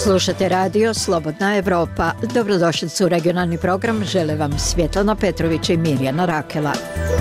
Slušate radio Slobodna Evropa. Dobrodošlicu u regionalni program. Žele vam Svjetlana Petrović i Mirjana Rakela.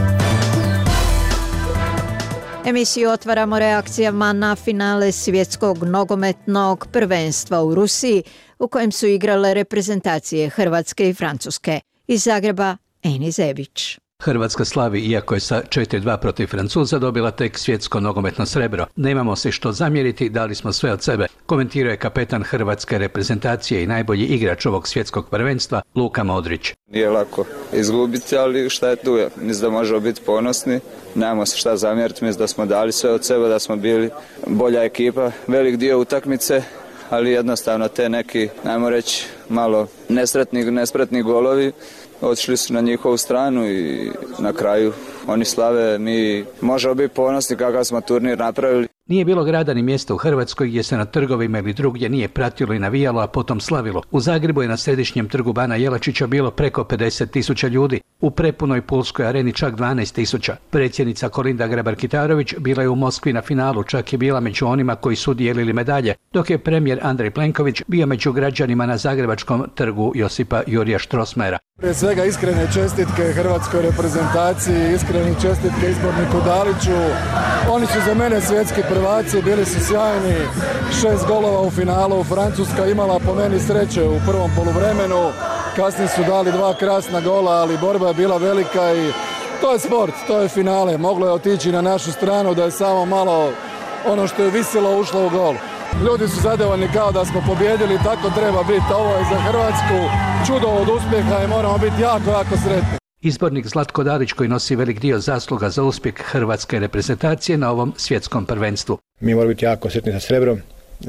Emisiju otvaramo reakcijama na finale svjetskog nogometnog prvenstva u Rusiji, u kojem su igrale reprezentacije Hrvatske i Francuske. Iz Zagreba, Eni Zebić. Hrvatska slavi, iako je sa 4-2 protiv Francuza dobila tek svjetsko nogometno srebro. Nemamo se što zamjeriti, dali smo sve od sebe, komentirao je kapetan hrvatske reprezentacije i najbolji igrač ovog svjetskog prvenstva, Luka Modrić. Nije lako izgubiti, ali šta je tu je. Mislim da možemo biti ponosni, nemamo se šta zamjeriti, mislim da smo dali sve od sebe, da smo bili bolja ekipa, velik dio utakmice, ali jednostavno te neki, najmo reći, malo nespretni golovi otišli su na njihovu stranu i na kraju oni slave, mi možemo biti ponosni kakav smo turnir napravili. Nije bilo grada ni mjesta u Hrvatskoj gdje se na trgovima ili drugdje nije pratilo i navijalo, a potom slavilo. U Zagrebu je na središnjem trgu Bana Jelačića bilo preko 50.000 ljudi. U prepunoj pulskoj areni čak 12.000. Predsjednica Kolinda Grabar-Kitarović bila je u Moskvi na finalu, čak je bila među onima koji su dijelili medalje, dok je premijer Andrej Plenković bio među građanima na zagrebačkom trgu Josipa Jurija Strossmayera. Prije svega iskrene čestitke hrvatskoj reprezentaciji, iskrene čestitke izborniku Daliću. Oni su za mene svjetski prvaci, bili su sjajni, 6 golova u finalu. Francuska imala po meni sreće u prvom poluvremenu, kasnije su dali 2 krasna gola, ali borba je bila velika i to je sport, to je finale. Moglo je otići na našu stranu da je samo malo ono što je visilo ušlo u gol. Ljudi su zadovoljni kao da smo pobijedili, tako treba biti. Ovo je za Hrvatsku čudo od uspjeha i moramo biti jako sretni. Izbornik Zlatko Dalić, koji nosi velik dio zasluga za uspjeh hrvatske reprezentacije na ovom svjetskom prvenstvu. Mi moramo biti jako sretni sa srebrom,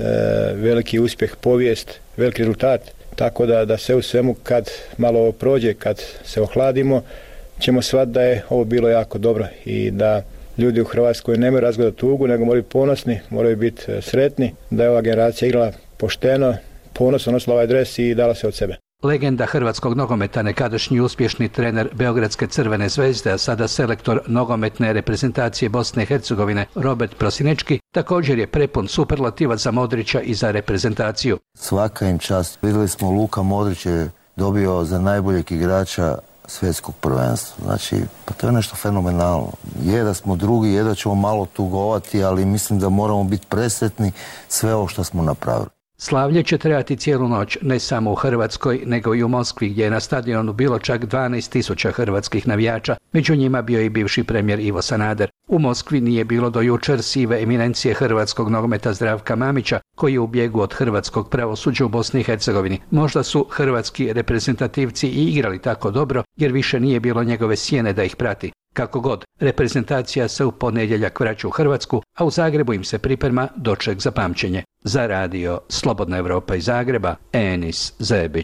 veliki uspjeh, povijest, veliki rezultat, tako da sve u svemu kad malo prođe, kad se ohladimo, ćemo shvatiti da je ovo bilo jako dobro i da ljudi u Hrvatskoj nemaju razgleda tugu, nego moraju biti ponosni, moraju biti sretni, da je ova generacija igrala pošteno, ponosno nosila ovaj dres i dala se od sebe. Legenda hrvatskog nogometa, nekadašnji uspješni trener Beogradske Crvene zvezde, a sada selektor nogometne reprezentacije Bosne i Hercegovine Robert Prosinečki, također je prepun superlativa za Modrića i za reprezentaciju. Svaka im čast. Vidjeli smo, Luka Modrić je dobio za najboljeg igrača svjetskog prvenstva. Znači, pa to je nešto fenomenalno. Je da smo drugi, je da ćemo malo tugovati, ali mislim da moramo biti presretni sve ovo što smo napravili. Slavlje će trajati cijelu noć, ne samo u Hrvatskoj, nego i u Moskvi, gdje je na stadionu bilo čak 12.000 hrvatskih navijača, među njima bio i bivši premijer Ivo Sanader. U Moskvi nije bilo do jučer sive eminencije hrvatskog nogometa Zdravka Mamića, koji je u bijegu od hrvatskog pravosuđa u Bosni i Hercegovini. Možda su hrvatski reprezentativci i igrali tako dobro, jer više nije bilo njegove sjene da ih prati. Kako god, reprezentacija se u ponedjeljak vraća u Hrvatsku, a u Zagrebu im se priprema doček za pamćenje. Za radio Slobodna Evropa iz Zagreba, Enis Zebić.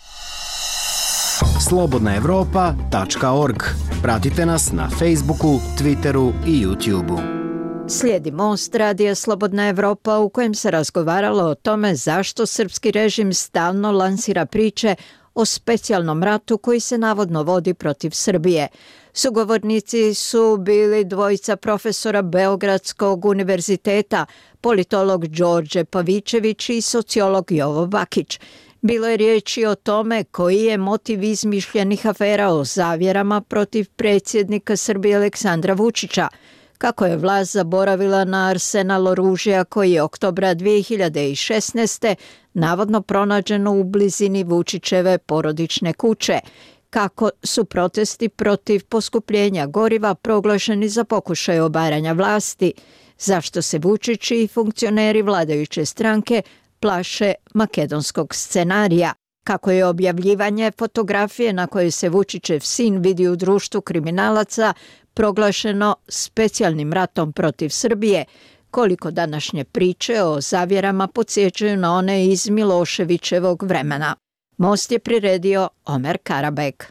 slobodnaevropa.org. Pratite nas na Facebooku, Twitteru i YouTubeu. Slijedi Most radija Slobodna Evropa, u kojem se razgovaralo o tome zašto srpski režim stalno lansira priče o specijalnom ratu koji se navodno vodi protiv Srbije. Sugovornici su bili dvojica profesora Beogradskog univerziteta, politolog Đorđe Pavićević i sociolog Jovo Bakić. Bilo je riječi o tome koji je motiv izmišljenih afera o zavjerama protiv predsjednika Srbije Aleksandra Vučića, kako je vlast zaboravila na arsenal oružja koji je oktobra 2016. navodno pronađeno u blizini Vučićeve porodične kuće, kako su protesti protiv poskupljenja goriva proglašeni za pokušaj obaranja vlasti, zašto se Vučić i funkcioneri vladajuće stranke plaše makedonskog scenarija, kako je objavljivanje fotografije na kojoj se Vučićev sin vidi u društvu kriminalaca proglašeno specijalnim ratom protiv Srbije, koliko današnje priče o zavjerama podsjećaju na one iz Miloševićevog vremena. Most je priredio Omer Karabek.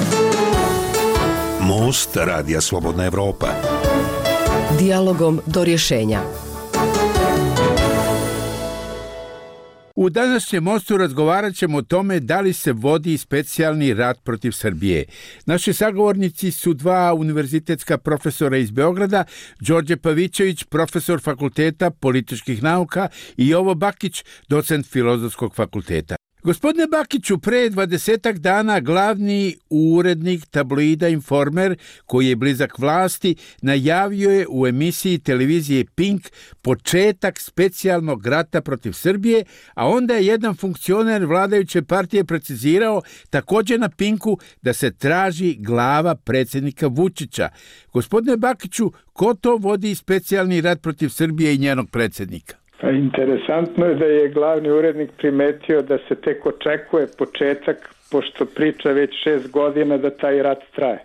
Most radija Slobodna Evropa. Dijalogom do rješenja. U današnjem mostu razgovarat ćemo o tome da li se vodi specijalni rat protiv Srbije. Naši sagovornici su dva univerzitetska profesora iz Beograda, Đorđe Pavićević, profesor Fakulteta političkih nauka i Jovo Bakić, docent Filozofskog fakulteta. Gospodine Bakiću, pre 20 dana glavni urednik tabloida Informer, koji je blizak vlasti, najavio je u emisiji televizije Pink početak specijalnog rata protiv Srbije, a onda je jedan funkcioner vladajuće partije precizirao također na Pinku da se traži glava predsjednika Vučića. Gospodine Bakiću, ko to vodi specijalni rat protiv Srbije i njenog predsjednika? Pa interesantno je da je glavni urednik primetio da se tek očekuje početak, pošto priča već 6 godina da taj rat traje.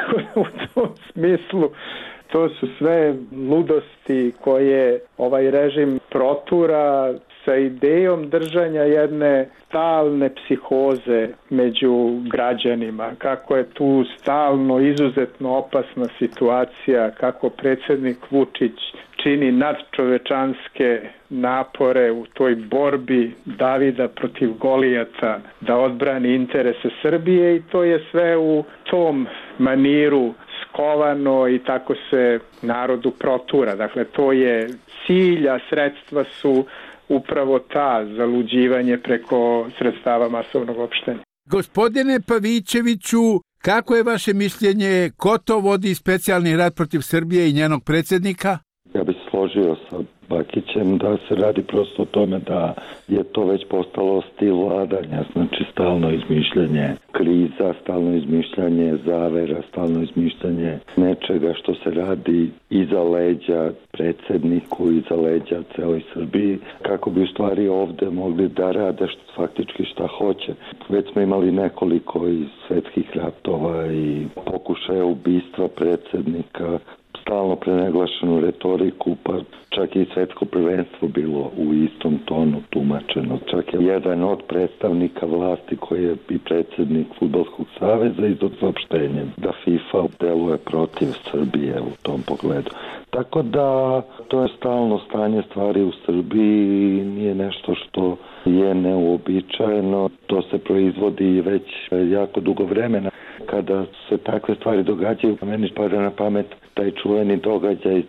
U tom smislu to su sve ludosti koje ovaj režim protura sa idejom držanja jedne stalne psihoze među građanima, kako je tu stalno izuzetno opasna situacija, kako predsjednik Vučić čini nadčovečanske napore u toj borbi Davida protiv Golijata da odbrani interese Srbije, i to je sve u tom maniru skovano i tako se narodu protura. Dakle, to je cilj, a sredstva su upravo ta, zaluđivanje preko sredstava masovnog opštenja. Gospodine Pavićeviću, kako je vaše mišljenje, ko to vodi specijalni rat protiv Srbije i njenog predsjednika? Ja bih složio sa Bakićem da se radi prosto o tome da je to već postalo stil vladanja, znači stalno izmišljanje kriza, stalno izmišljanje zavera, stalno izmišljanje nečega što se radi iza leđa predsjedniku, iza leđa celoj Srbiji, kako bi u stvari ovde mogli da rade faktički šta hoće. Već smo imali nekoliko i svetskih ratova i pokušaja ubistva predsjednika, stalno prenaglašenu retoriku, pa čak i svetsko prvenstvo bilo u istom tonu tumačeno. Čak je jedan od predstavnika vlasti koji je i predsjednik Fudbalskog saveza izdao saopštenje da FIFA deluje protiv Srbije u tom pogledu. Tako da to je stalno stanje stvari u Srbiji, nije nešto što je neuobičajeno, to se proizvodi već jako dugo vremena. Kada se takve stvari događaju, meni pada na pamet taj čuveni događaj iz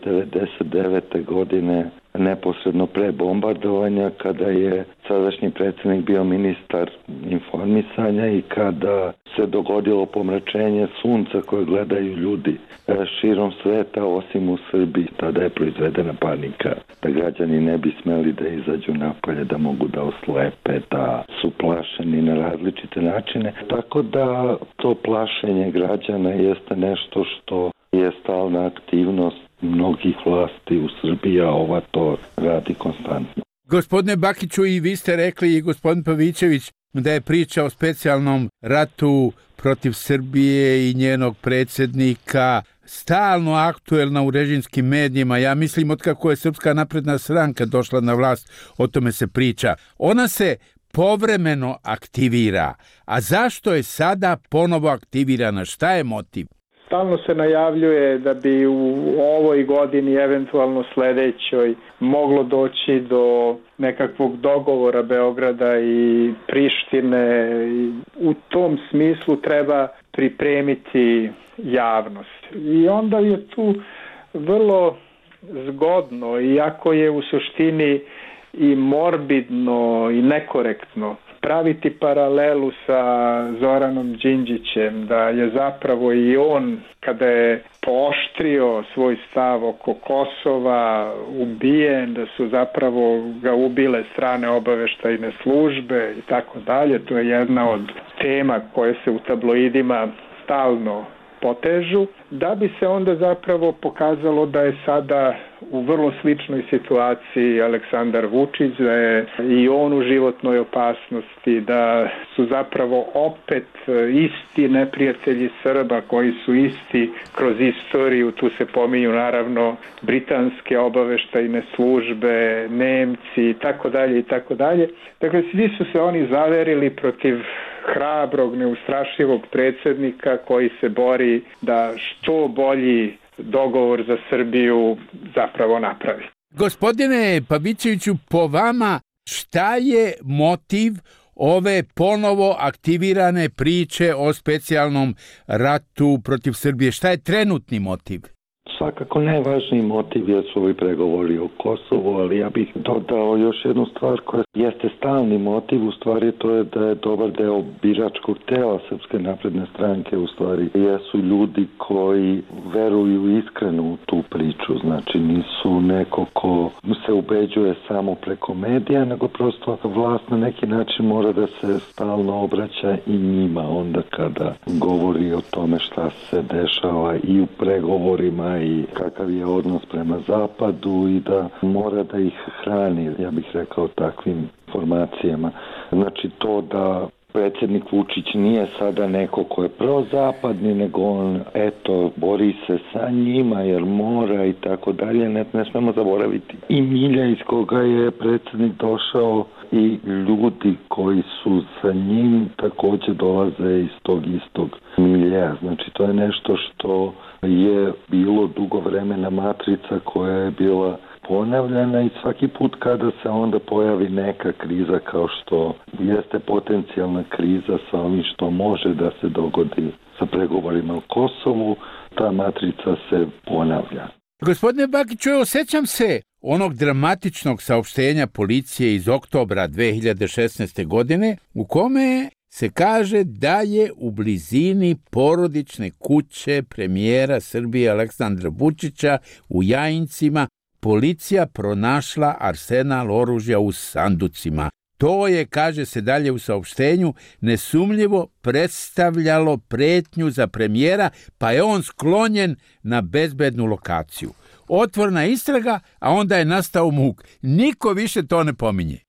1999. godine, neposredno pre bombardovanja, kada je sadašnji predsjednik bio ministar informisanja i kada se dogodilo pomračenje sunca koje gledaju ljudi širom sveta, osim u Srbiji. Tada je proizvedena panika da građani ne bi smeli da izađu napolje, da mogu da oslepe, da su plašeni na različite načine. Tako da to plašenje građana jeste nešto što je stalna aktivnost mnogih vlasti u Srbiji, a ova to radi konstantno. Gospodine Bakiću, i vi ste rekli, i gospodin Pavićević, da je priča o specijalnom ratu protiv Srbije i njenog predsjednika stalno aktuelna u režimskim medijima. Ja mislim, otkako je Srpska napredna stranka došla na vlast, o tome se priča. Ona se povremeno aktivira. A zašto je sada ponovo aktivirana? Šta je motiv? Stalno se najavljuje da bi u ovoj godini, eventualno sledećoj, moglo doći do nekakvog dogovora Beograda i Prištine. U tom smislu treba pripremiti javnost. I onda je tu vrlo zgodno, iako je u suštini i morbidno i nekorektno, praviti paralelu sa Zoranom Đinđićem, da je zapravo i on, kada je pooštrio svoj stav oko Kosova, ubijen, da su zapravo ga ubile strane obaveštajne službe i tako dalje. To je jedna od tema koje se u tabloidima stalno potežu, da bi se onda zapravo pokazalo da je sada u vrlo sličnoj situaciji Aleksandar Vučić, da je i on u životnoj opasnosti, da su zapravo opet isti neprijatelji Srba koji su isti kroz istoriju. Tu se pominju naravno britanske obaveštajne službe, Nemci i tako dalje i tako dalje. Dakle, svi su se oni zaverili protiv hrabrog, neustrašivog predsjednika koji se bori da što bolji dogovor za Srbiju zapravo napravi. Gospodine Pavićeviću, po vama Šta je motiv ove ponovo aktivirane priče o specijalnom ratu protiv Srbije? Šta je trenutni motiv? Svakako najvažniji motiv jesu ovi pregovori o Kosovu, ali ja bih dodao još jednu stvar koja jeste stalni motiv, u stvari to je da je dobar deo biračkog tela Srpske napredne stranke, u stvari jesu ljudi koji veruju iskreno u tu priču, znači nisu neko ko se ubeđuje samo preko medija, nego prosto vlast na neki način mora da se stalno obraća i njima onda kada govori o tome šta se dešava i u pregovorima i kakav je odnos prema zapadu i da mora da ih hrani, ja bih rekao, takvim informacijama. Znači to da predsjednik Vučić nije sada neko ko je prozapadni, nego on, bori se sa njima jer mora i tako dalje. Ne smemo zaboraviti i milja iz koga je predsjednik došao i ljudi koji su sa njim također dolaze iz tog istog milja. Znači to je nešto što je bilo dugo vremena matrica koja je bila ponavljana i svaki put kada se onda pojavi neka kriza kao što jeste potencijalna kriza sa ovim što može da se dogodi sa pregovorima o Kosovu, ta matrica se ponavlja. Gospodine Bakiću, osjećam se onog dramatičnog saopštenja policije iz oktobra 2016. godine u kome se kaže da je u blizini porodične kuće premijera Srbije Aleksandra Vučića u Jajincima policija pronašla arsenal oružja u sanducima. To je, kaže se dalje u saopštenju, nesumnjivo predstavljalo pretnju za premijera, pa je on sklonjen na bezbednu lokaciju. Otvorena istraga, a onda je nastao muk. Niko više to ne pominje.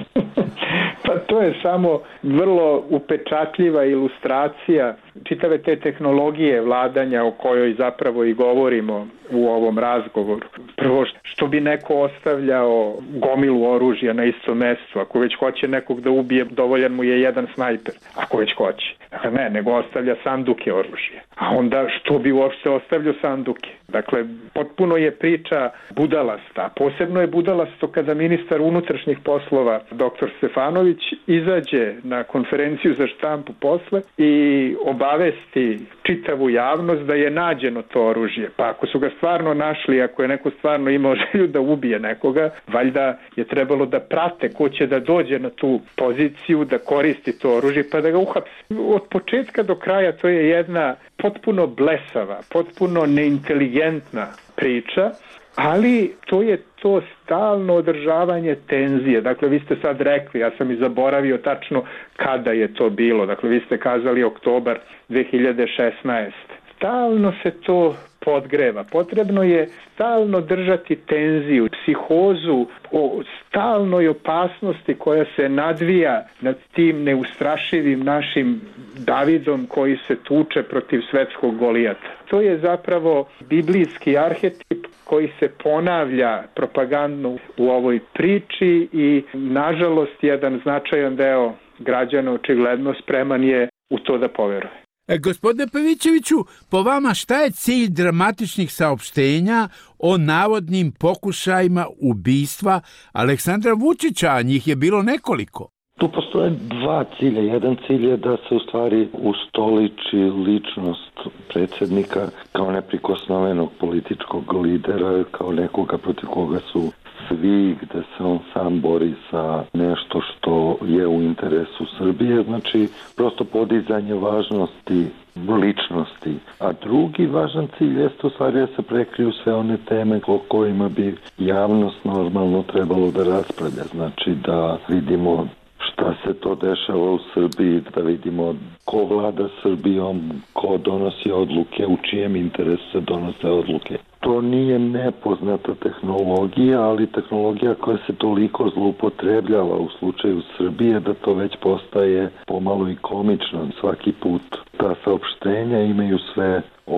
Pa to je samo vrlo upečatljiva ilustracija čitave te tehnologije vladanja o kojoj zapravo i govorimo u ovom razgovoru. Prvo, što bi neko ostavljao gomilu oružja na istom mestu? Ako već hoće nekog da ubije, dovoljan mu je jedan snajper. Ako već hoće. Dakle, ne, nego ostavlja sanduke oružja. A onda što bi uopšte ostavljao sanduke? Dakle, potpuno je priča budalasta. Posebno je budalasto kada ministar unutrašnjih poslova, dr. Stefanović, izađe na konferenciju za štampu posle i obavesti čitavu javnost da je nađeno to oružje. Pa ako su ga stvarno našli, ako je neko stvarno imao želju da ubije nekoga, valjda je trebalo da prate ko će da dođe na tu poziciju, da koristi to oružje pa da ga uhapse. Od početka do kraja to je jedna potpuno blesava, potpuno neinteligentna priča, ali to je to stalno održavanje tenzije. Dakle, vi ste sad rekli, ja sam i zaboravio tačno kada je to bilo. Dakle, vi ste kazali oktobar 2016. Stalno se to podgreva. Potrebno je stalno držati tenziju, psihozu o stalnoj opasnosti koja se nadvija nad tim neustrašivim našim Davidom koji se tuče protiv svetskog Golijata. To je zapravo biblijski arhetip koji se ponavlja propagandno u ovoj priči i nažalost jedan značajan deo građana očigledno spreman je u to da poveruje. Gospodine Pavićeviću, po vama šta je cilj dramatičnih saopštenja o navodnim pokušajima ubistva Aleksandra Vučića, a njih je bilo nekoliko? Tu postoje dva cilja. Jedan cilj je da se u stvari ustoliči ličnost predsjednika kao neprikosnovenog političkog lidera, kao nekoga protiv koga su svi, gde se on sam bori sa nešto što je u interesu Srbije, znači prosto podizanje važnosti ličnosti. A drugi važan cilj jeste u stvari da se prekriju sve one teme o kojima bi javnost normalno trebalo da raspravlja. Znači da vidimo šta se to dešava u Srbiji, da vidimo ko vlada Srbijom, ko donosi odluke, u čijem interesu se donose odluke. To nije nepoznata tehnologija, ali tehnologija koja se toliko zloupotrebljava u slučaju Srbije da to već postaje pomalo i komično. Svaki put ta saopštenja imaju sve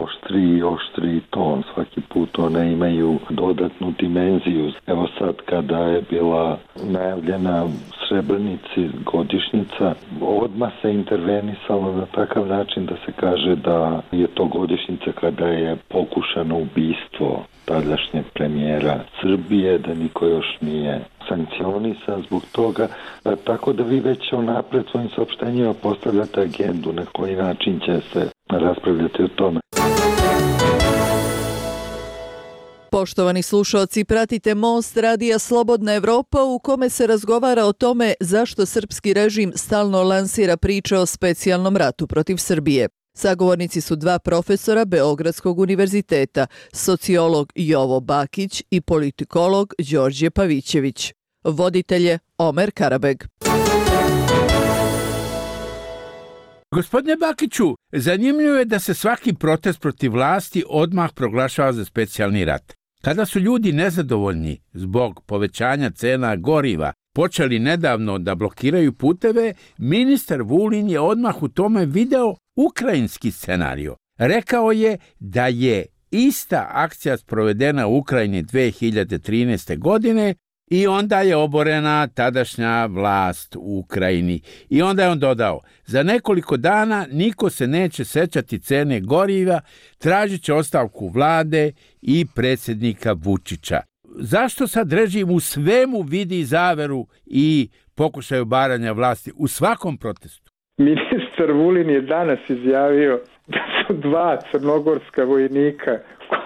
oštriji ton. Svaki put one imaju dodatnu dimenziju. Evo sad kada je bila najavljena Srebrenici godišnjica, odmah se intervenisalo na takav način da se kaže da je to godišnjica kada je pokušano ubistvo tadašnjeg premijera Srbije, da niko još nije sankcionisan zbog toga, tako da vi već napred svojim saopštenjima postavljate agendu na koji način će se raspravljati o tome. Poštovani slušaoci, pratite Most radija Slobodna Evropa u kome se razgovara o tome zašto srpski režim stalno lansira priče o specijalnom ratu protiv Srbije. Sagovornici su dva profesora Beogradskog univerziteta, sociolog Jovo Bakić i politikolog Đorđe Pavićević. Voditelj je Omer Karabeg. Gospodine Bakiću, zanimljivo je da se svaki protest protiv vlasti odmah proglašava za specijalni rat. Kada su ljudi nezadovoljni zbog povećanja cena goriva počeli nedavno da blokiraju puteve, ministar Vulin je odmah u tome video ukrajinski scenario. Rekao je da je ista akcija sprovedena u Ukrajini 2013. godine i onda je oborena tadašnja vlast u Ukrajini. I onda je on dodao, za nekoliko dana niko se neće sećati cene goriva, tražit će ostavku vlade i predsjednika Vučića. Zašto sad režim u svemu vidi zaveru i pokušaj obaranja vlasti u svakom protestu? Ministar Vulin je danas izjavio da su dva crnogorska vojnika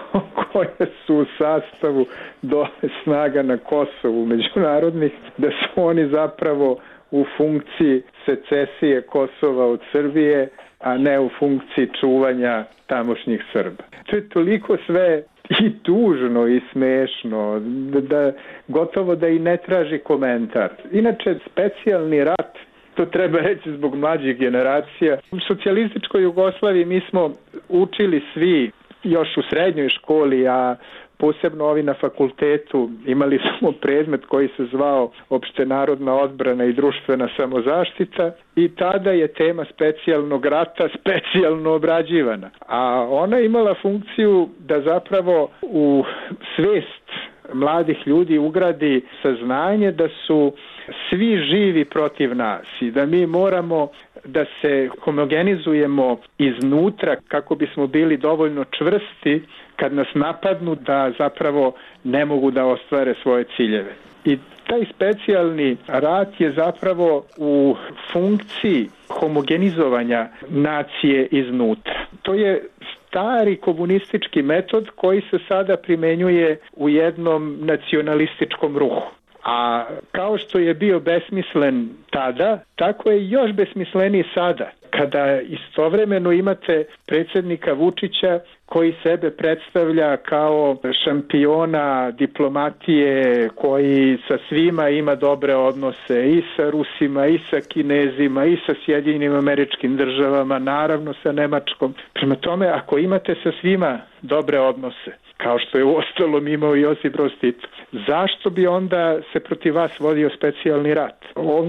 koje su u sastavu dole snaga na Kosovu međunarodnih, da su oni zapravo u funkciji secesije Kosova od Srbije, a ne u funkciji čuvanja tamošnjih Srba. To je toliko sve i tužno i smešno, da gotovo da i ne traži komentar. Inače, specijalni rat, to treba reći zbog mlađih generacija. U socijalističkoj Jugoslaviji mi smo učili svi još u srednjoj školi, a posebno ovi na fakultetu, imali smo predmet koji se zvao opštenarodna odbrana i društvena samozaštita i tada je tema specijalnog rata specijalno obrađivana. A ona je imala funkciju da zapravo u svest mladih ljudi ugradi saznanje da su svi živi protiv nas i da mi moramo da se homogenizujemo iznutra kako bismo bili dovoljno čvrsti kad nas napadnu da zapravo ne mogu da ostvare svoje ciljeve. I taj specijalni rat je zapravo u funkciji homogenizovanja nacije iznutra. To je stari komunistički metod koji se sada primenjuje u jednom nacionalističkom ruhu. A kao što je bio besmislen tada, tako je još besmisleniji sada, kada istovremeno imate predsjednika Vučića koji sebe predstavlja kao šampiona diplomatije, koji sa svima ima dobre odnose, i sa Rusima, i sa Kinezima, i sa Sjedinjenim Američkim Državama, naravno sa Nemačkom. Prema tome, ako imate sa svima dobre odnose, kao što je uostalom imao Josip Broz Tito, zašto bi onda se protiv vas vodio specijalni rat?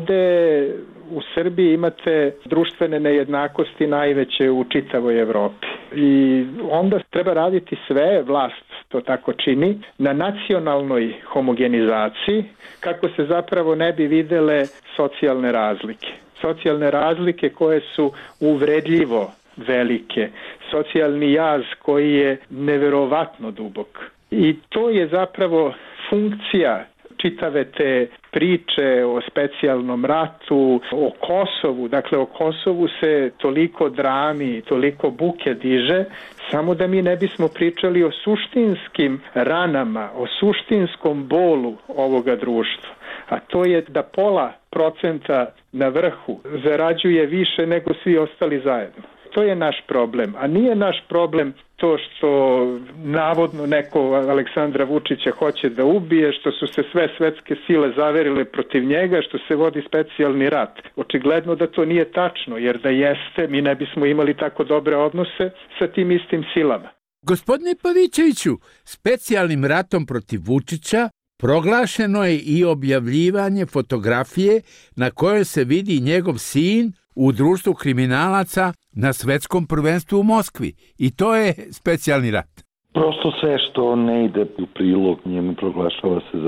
Ovde u Srbiji imate društvene nejednakosti najveće u čitavoj Evropi. I onda treba raditi sve, vlast to tako čini, na nacionalnoj homogenizaciji kako se zapravo ne bi videle socijalne razlike. Socijalne razlike koje su uvredljivo velike, socijalni jaz koji je neverovatno dubok. I to je zapravo funkcija čitave te priče o specijalnom ratu, o Kosovu. Dakle, o Kosovu se toliko drami, toliko buke diže, samo da mi ne bismo pričali o suštinskim ranama, o suštinskom bolu ovoga društva. A to je da 0,5% na vrhu zarađuje više nego svi ostali zajedno. To je naš problem, a nije naš problem to što navodno neko Aleksandra Vučića hoće da ubije, što su se sve svetske sile zaverile protiv njega, što se vodi specijalni rat. Očigledno da to nije tačno, jer da jeste, mi ne bismo imali tako dobre odnose sa tim istim silama. Gospodine Pavićeviću, specijalnim ratom protiv Vučića proglašeno je i objavljivanje fotografije na kojoj se vidi njegov sin u društvu kriminalaca na svetskom prvenstvu u Moskvi. I to je specijalni rat. Prosto sve što ne ide u prilog njemu proglašava se za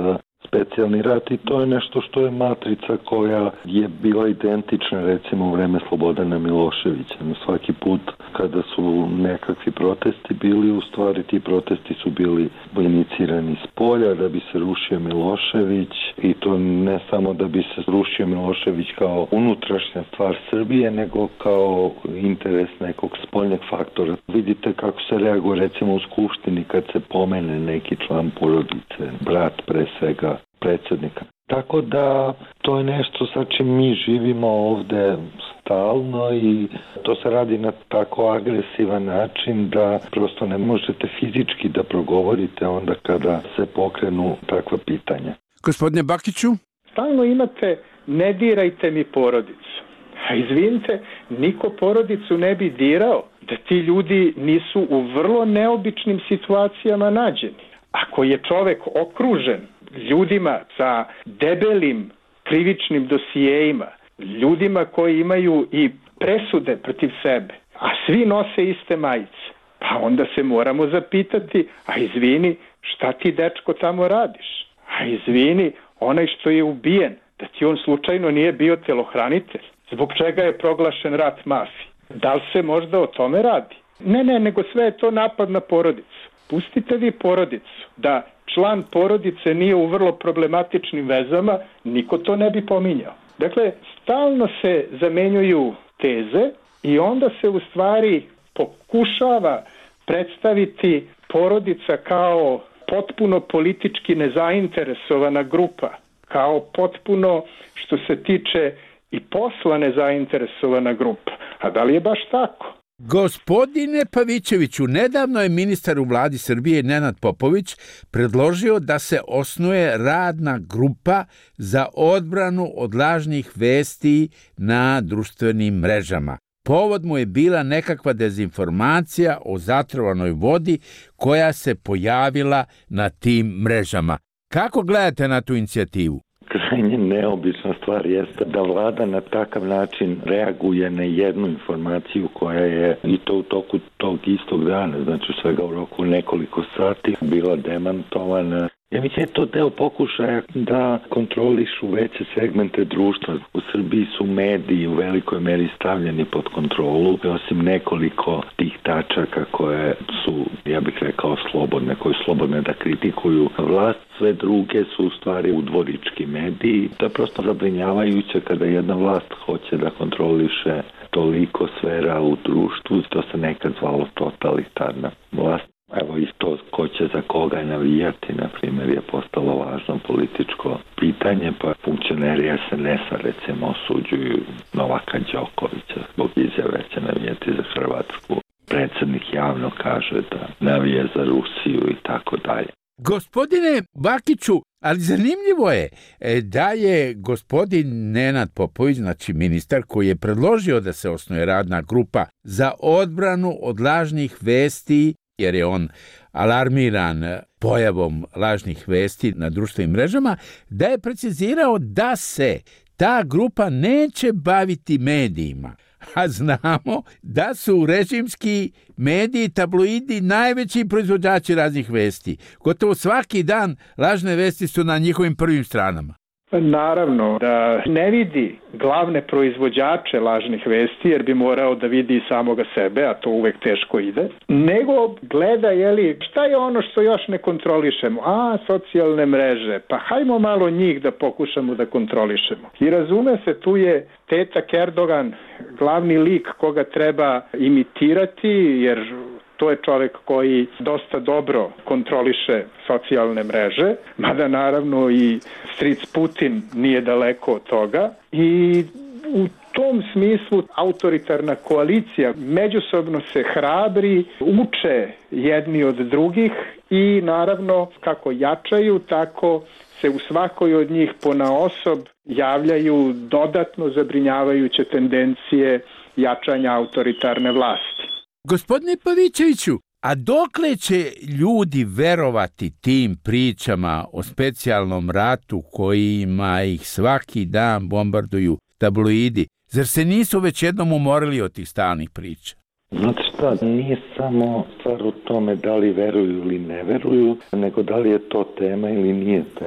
specijalni rat i to je nešto što je matrica koja je bila identična recimo u vreme Slobodana Miloševića. Na svaki put kada su nekakvi protesti bili, u stvari ti protesti su bili inicirani s polja da bi se rušio Milošević i to ne samo da bi se rušio Milošević kao unutrašnja stvar Srbije, nego kao interes nekog spoljnog faktora. Vidite kako se reaguje recimo u Skupštini kad se pomene neki član porodice, brat pre svega predsjednika. Tako da to je nešto sa čim mi živimo ovde stalno i to se radi na tako agresivan način da prosto ne možete fizički da progovorite onda kada se pokrenu takva pitanja. Gospodine Bakiću? Stalno imate ne dirajte mi porodicu. A izvinite, niko porodicu ne bi dirao da ti ljudi nisu u vrlo neobičnim situacijama nađeni. Ako je čovek okružen ljudima sa debelim krivičnim dosijejima, ljudima koji imaju i presude protiv sebe, a svi nose iste majice, pa onda se moramo zapitati, a izvini, šta ti dečko tamo radiš? A izvini, onaj što je ubijen, da ti on slučajno nije bio telohranitelj? Zbog čega je proglašen rat mafiji? Da li se možda o tome radi? Ne, nego sve je to napad na porodicu. Pustite vi porodicu. Da član porodice nije u vrlo problematičnim vezama, niko to ne bi pominjao. Dakle, stalno se zamenjuju teze i onda se u stvari pokušava predstaviti porodica kao potpuno politički nezainteresovana grupa, kao potpuno što se tiče i posla nezainteresovana grupa. A da li je baš tako? Gospodine Pavićeviću, nedavno je ministar u vladi Srbije Nenad Popović predložio da se osnuje radna grupa za odbranu od lažnih vesti na društvenim mrežama. Povod mu je bila nekakva dezinformacija o zatrovanoj vodi koja se pojavila na tim mrežama. Kako gledate na tu inicijativu? Krajnje neobična stvar jeste da vlada na takav način reaguje na jednu informaciju koja je i to u toku tog istog dana, znači svega u roku nekoliko sati bila demantovana. Ja mislim je to deo pokušaja da kontrolišu veće segmente društva. U Srbiji su mediji u velikoj meri stavljeni pod kontrolu, osim nekoliko tih tačaka koje su, ja bih rekao, slobodne, koje su slobodne da kritikuju vlast. Sve druge su u stvari udvorički mediji. To je prosto zabrinjavajuće kada jedna vlast hoće da kontroliše toliko sfera u društvu. To se nekad zvalo totalitarna vlast. Evo isto ko će za koga navijati, na primjer, je postalo važno političko pitanje, pa funkcioneri SNS-a recimo osuđuju Novaka Đokovića zbog izjave će navijati za Hrvatsku. Predsjednik javno kaže da navije za Rusiju i tako dalje. Gospodine Bakiću, ali zanimljivo je da je gospodin Nenad Popović, znači ministar koji je predložio da se osnuje radna grupa za odbranu od lažnih vesti, jer je on alarmiran pojavom lažnih vesti na društvenim mrežama, da je precizirao da se ta grupa neće baviti medijima. A znamo da su režimski mediji, tabloidi najveći proizvođači raznih vesti. Gotovo svaki dan lažne vesti su na njihovim prvim stranama. Naravno da ne vidi glavne proizvođače lažnih vesti, jer bi morao da vidi samoga sebe, a to uvek teško ide, nego gleda šta je ono što još ne kontrolišemo. Socijalne mreže, pa hajmo malo njih da pokušamo da kontrolišemo. I razume se, tu je Tetak Erdogan glavni lik koga treba imitirati, jer to je čovek koji dosta dobro kontroliše socijalne mreže, mada naravno i stric Putin nije daleko od toga. I u tom smislu autoritarna koalicija međusobno se hrabri, uče jedni od drugih i naravno kako jačaju, tako se u svakoj od njih ponaosob javljaju dodatno zabrinjavajuće tendencije jačanja autoritarne vlasti. Gospodine Pavićeviću, a dokle će ljudi verovati tim pričama o specijalnom ratu kojima ih svaki dan bombarduju tabloidi? Zar se nisu već jednom umorili od tih stalnih priča? Znate šta, nije samo stvar u tome da li veruju ili ne veruju, nego da li je to tema ili nije tema.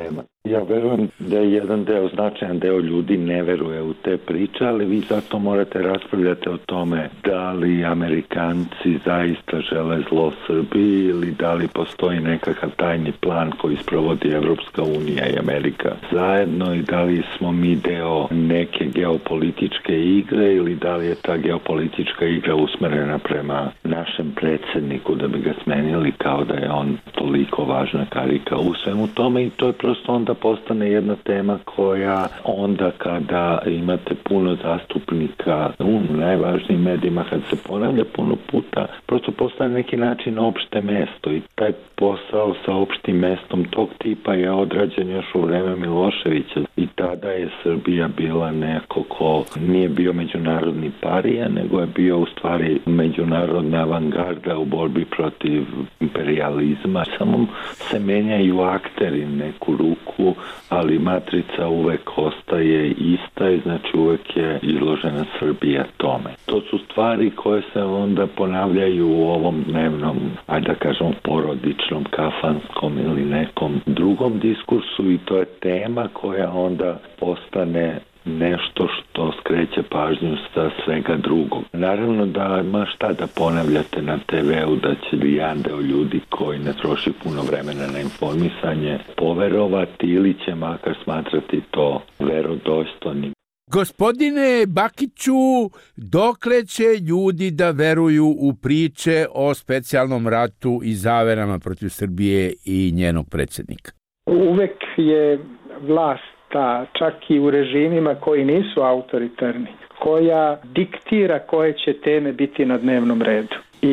Ja verujem da je jedan deo, značajan deo ljudi ne veruje u te priče, ali vi zato morate raspravljati o tome da li Amerikanci zaista žele zlo Srbiji ili da li postoji nekakav tajni plan koji sprovodi Evropska unija i Amerika zajedno i da li smo mi deo neke geopolitičke igre ili da li je ta geopolitička igra usmerena prema našem predsjedniku da bi ga smenili kao da je on toliko važna karika u svemu tome i to je prosto onda postane jedna tema koja onda kada imate puno zastupnika u najvažnijim medijima, kad se ponavlja puno puta, prosto postane neki način opšte mesto i taj posao sa opštim mestom tog tipa je odrađen još u vreme Miloševića i tada je Srbija bila neko ko nije bio međunarodni parija, nego je bio u stvari međunarodna avangarda u borbi protiv imperializma. Samo se menjaju akteri neku ruku, ali matrica uvek ostaje ista i znači uvek je izložena Srbija tome. To su stvari koje se onda ponavljaju u ovom dnevnom, ajde da kažemo porodičnom, kafanskom ili nekom drugom diskursu i to je tema koja onda postane nešto što skreće pažnju sa svega drugog. Naravno da ima šta da ponavljate na TV-u da će jedan deo ljudi koji ne troši puno vremena na informisanje poverovati ili će makar smatrati to verodostojnim. Gospodine Bakiću, dokle će ljudi da veruju u priče o specijalnom ratu i zaverama protiv Srbije i njenog predsjednika? Uvek je vlast čak i u režimima koji nisu autoritarni, koja diktira koje će teme biti na dnevnom redu.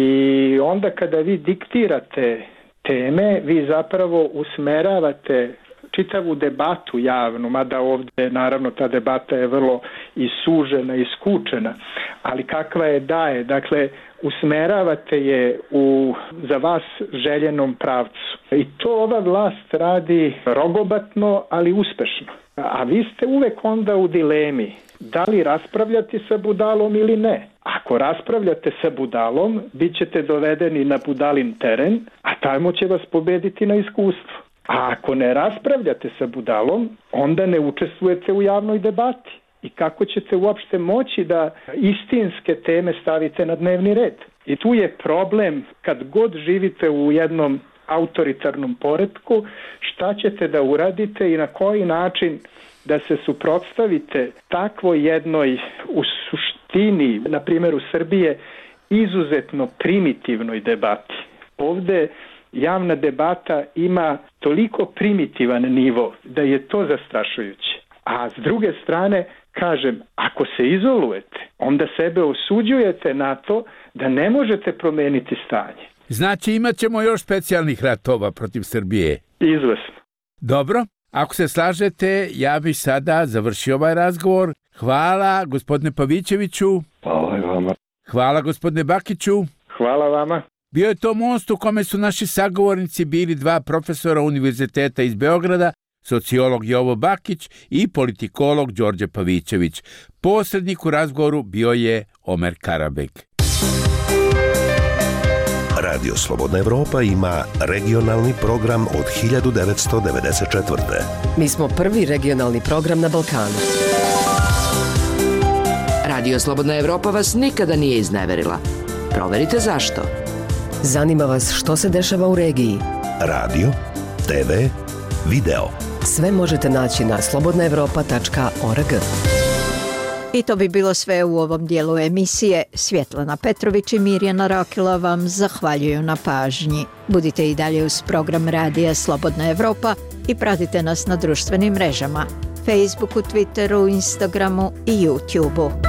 I onda kada vi diktirate teme, vi zapravo usmeravate čitavu debatu javnu, mada ovdje naravno ta debata je vrlo i sužena i skučena, ali kakva je daje, dakle usmeravate je u za vas željenom pravcu. I to ova vlast radi rogobatno, ali uspešno. A vi ste uvek onda u dilemi, da li raspravljati sa budalom ili ne. Ako raspravljate sa budalom, bit ćete dovedeni na budalin teren, a tamo će vas pobediti na iskustvu. A ako ne raspravljate sa budalom, onda ne učestvujete u javnoj debati. I kako ćete uopšte moći da istinske teme stavite na dnevni red? I tu je problem kad god živite u jednom autoritarnom poretku, šta ćete da uradite i na koji način da se suprotstavite takvoj jednoj u suštini, na primjer u Srbije, izuzetno primitivnoj debati. Ovde javna debata ima toliko primitivan nivo da je to zastrašujuće. A s druge strane, kažem, ako se izolujete, onda sebe osuđujete na to da ne možete promeniti stanje. Znači imat ćemo još specijalnih ratova protiv Srbije. Izvesno. Dobro, ako se slažete, ja bih sada završio ovaj razgovor. Hvala gospodine Pavićeviću. Hvala i vama. Hvala gospodine Bakiću. Hvala vama. Bio je to most u kome su naši sagovornici bili dva profesora univerziteta iz Beograda, sociolog Jovo Bakić i politikolog Đorđe Pavićević. Posrednik u razgovoru bio je Omer Karabek. Radio Slobodna Evropa ima regionalni program od 1994. Mi smo prvi regionalni program na Balkanu. Radio Slobodna Evropa vas nikada nije izneverila. Proverite zašto. Zanima vas što se dešava u regiji. Radio, TV, video. Sve možete naći na slobodnaevropa.org. I to bi bilo sve u ovom dijelu emisije. Svjetlana Petrović i Mirjana Rokila vam zahvaljuju na pažnji. Budite i dalje uz program Radija Slobodna Evropa i pratite nas na društvenim mrežama, Facebooku, Twitteru, Instagramu i YouTubeu.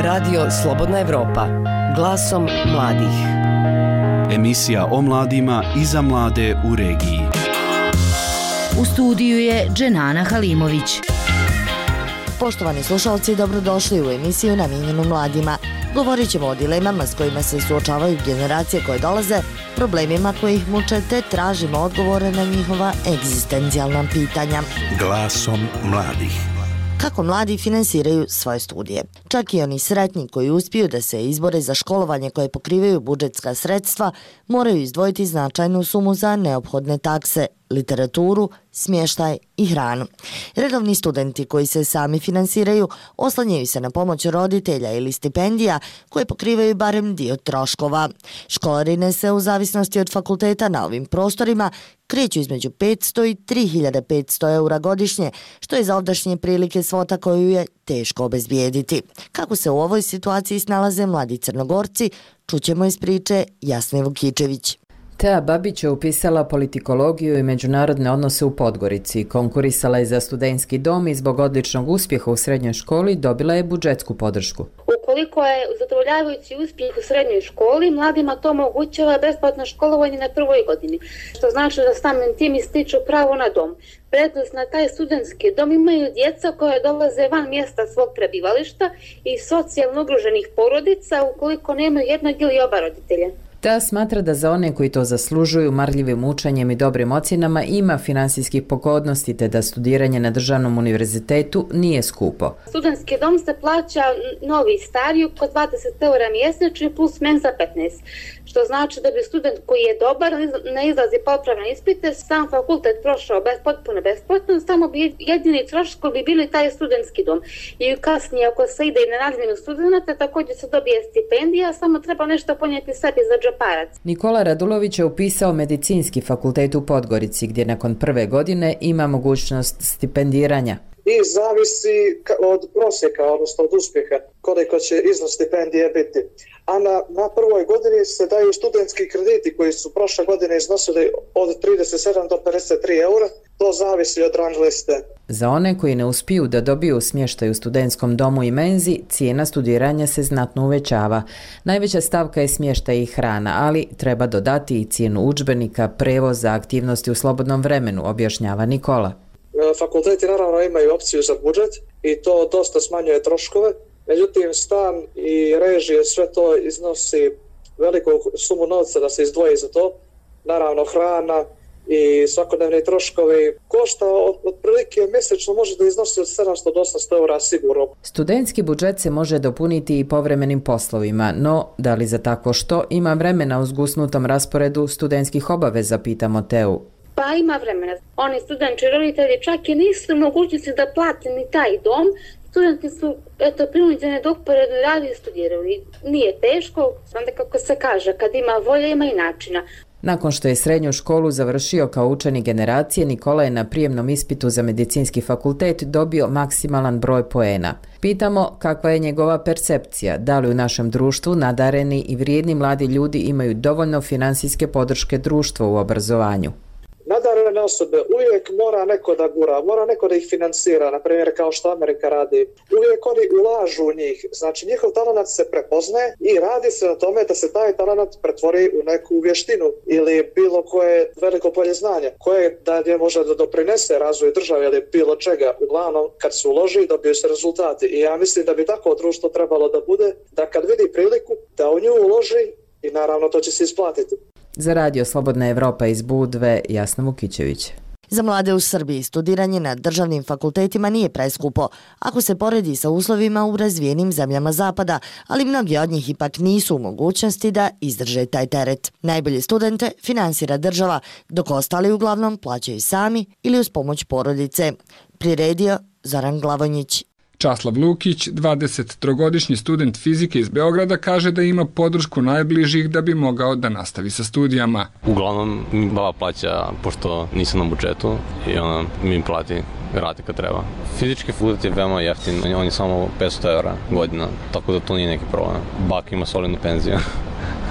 Radio Slobodna Evropa. Glasom mladih. Emisija o mladima i za mlade u regiji. U studiju je Dženana Halimović. Poštovani slušalci, dobrodošli u emisiju namijenjenu mladima. Govorit ćemo o dilemama s kojima se suočavaju generacije koje dolaze, problemima koji ih muče, te tražimo odgovore na njihova egzistencijalna pitanja. Glasom mladih. Kako mladi finansiraju svoje studije? Čak i oni sretni koji uspiju da se izbore za školovanje koje pokrivaju budžetska sredstva moraju izdvojiti značajnu sumu za neophodne takse, literaturu, smještaj i hranu. Redovni studenti koji se sami finansiraju oslanjaju se na pomoć roditelja ili stipendija koje pokrivaju barem dio troškova. Školarine se u zavisnosti od fakulteta na ovim prostorima kreću između 500 i 3500 eura godišnje, što je za ovdašnje prilike svota koju je teško obezbijediti. Kako se u ovoj situaciji snalaze mladi Crnogorci, čućemo iz priče Jasne Vukičević. Tea Babić je upisala politikologiju i međunarodne odnose u Podgorici. Konkurisala je za studentski dom i zbog odličnog uspjeha u srednjoj školi dobila je budžetsku podršku. Ukoliko je zadovoljavajući uspjeh u srednjoj školi, mladima to omogućava besplatno školovanje na prvoj godini, što znači da samim tim stiču pravo na dom. Prednost na taj studentski dom imaju djeca koja dolaze van mjesta svog prebivališta i socijalno ugroženih porodica ukoliko nemaju jednog ili oba roditelja. Ta smatra da za one koji to zaslužuju marljivim učenjem i dobrim ocjenama ima finansijskih pogodnosti, te da studiranje na državnom univerzitetu nije skupo. Studentski dom se plaća novi stariju oko 20 eura mjesečno plus menza 15, što znači da bi student koji je dobar, ne izlazi popravne ispite, sam fakultet prošao potpuno besplatno, samo bi jedini troškovi bi bili taj studentski dom. I kasnije ako se ide na razmjenu studenata, također se dobije stipendija, samo treba nešto ponijeti sebi za džeparac. Nikola Radulović je upisao medicinski fakultet u Podgorici, gdje nakon prve godine ima mogućnost stipendiranja. I zavisi od prosjeka, odnosno od uspjeha, koliko će iznos stipendije biti. A na prvoj godini se daju studentski krediti koji su prošle godine iznosili od 37 do 53 eura. To zavisi od rang liste. Za one koji ne uspiju da dobiju smještaj u studentskom domu i menzi, cijena studiranja se znatno uvećava. Najveća stavka je smještaj i hrana, ali treba dodati i cijenu udžbenika, prevoza, aktivnosti u slobodnom vremenu, objašnjava Nikola. Fakulteti naravno imaju opciju za budžet i to dosta smanjuje troškove, međutim stan i režije sve to iznosi veliku sumu novca da se izdvoji za to. Naravno hrana i svakodnevni troškovi košta otprilike mjesečno može da iznosi od 700 do 800 eura sigurno. Studentski budžet se može dopuniti i povremenim poslovima, no da li za tako što ima vremena u zgusnutom rasporedu studentskih obaveza, pitamo Teu. Pa ima vremena. Oni studenti roditelji čak i nisu mogućnosti da plate ni taj dom. Studenti su prinuđeni da uporedno radi i studiraju. Nije teško, onda kako se kaže, kad ima volje ima i načina. Nakon što je srednju školu završio kao učenik generacije, Nikola je na prijemnom ispitu za medicinski fakultet dobio maksimalan broj poena. Pitamo kakva je njegova percepcija, da li u našem društvu nadareni i vrijedni mladi ljudi imaju dovoljno finansijske podrške društva u obrazovanju. Nadarene osobe uvijek mora neko da gura, mora neko da ih finansira, na primjer kao što Amerika radi. Uvijek oni ulažu u njih, znači njihov talenat se prepoznaje i radi se na tome da se taj talenat pretvori u neku vještinu ili bilo koje veliko polje znanja, koje dalje može da doprinese razvoju države ili bilo čega. Uglavnom, kad se uloži, dobiju se rezultati i ja mislim da bi tako društvo trebalo da bude, da kad vidi priliku, da u nju uloži i naravno to će se isplatiti. Za Radio Slobodna Evropa iz Budve, Jasna Vukičević. Za mlade u Srbiji studiranje na državnim fakultetima nije preskupo, ako se poredi sa uslovima u razvijenim zemljama Zapada, ali mnogi od njih ipak nisu u mogućnosti da izdrže taj teret. Najbolje studente finansira država, dok ostali uglavnom plaćaju sami ili uz pomoć porodice. Priredio Zoran Glavonjić. Časlav Lukić, 23-godišnji student fizike iz Beograda, kaže da ima podršku najbližih da bi mogao da nastavi sa studijama. Uglavnom mi baba plaća, pošto nisam na budžetu, i ona mi plati rati kad treba. Fizički fakultet je veoma jeftin, on je samo 500 € godina, tako da to nije neki problem. Bak ima solidnu penziju, tako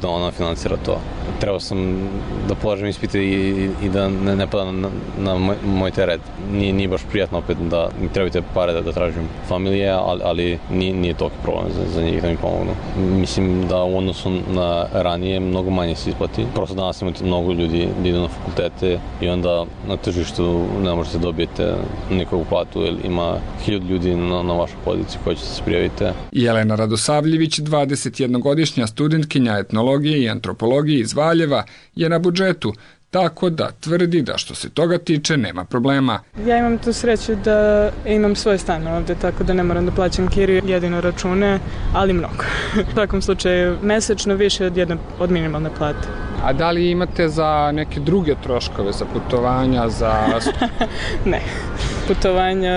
da ona financira to. Trebao sam da polažem ispite i da ne pada na moj teret. Nije baš prijatno opet da mi trebate pare da tražim familije, ali nije toliki problem za njih da mi pomognu. Mislim da u odnosu na ranije mnogo manje se isplati. Prosto danas imate mnogo ljudi da idu na fakultete i onda na tržištu ne možete dobijete nikogu platu, jer ima 1000 ljudi na vašoj poziciji koji ćete se prijavite. Jelena Radosavljević, 21-godišnja studentkinja etnologije i antropologije iz Valjeva, je na budžetu, tako da tvrdi da što se toga tiče nema problema. Ja imam tu sreću da imam svoj stan ovde, tako da ne moram da plaćam kiriju, jedino račune, ali mnogo. U svakom slučaju mesečno više od minimalne plate. A da li imate za neke druge troškove, za putovanja, za... Ne. Putovanja,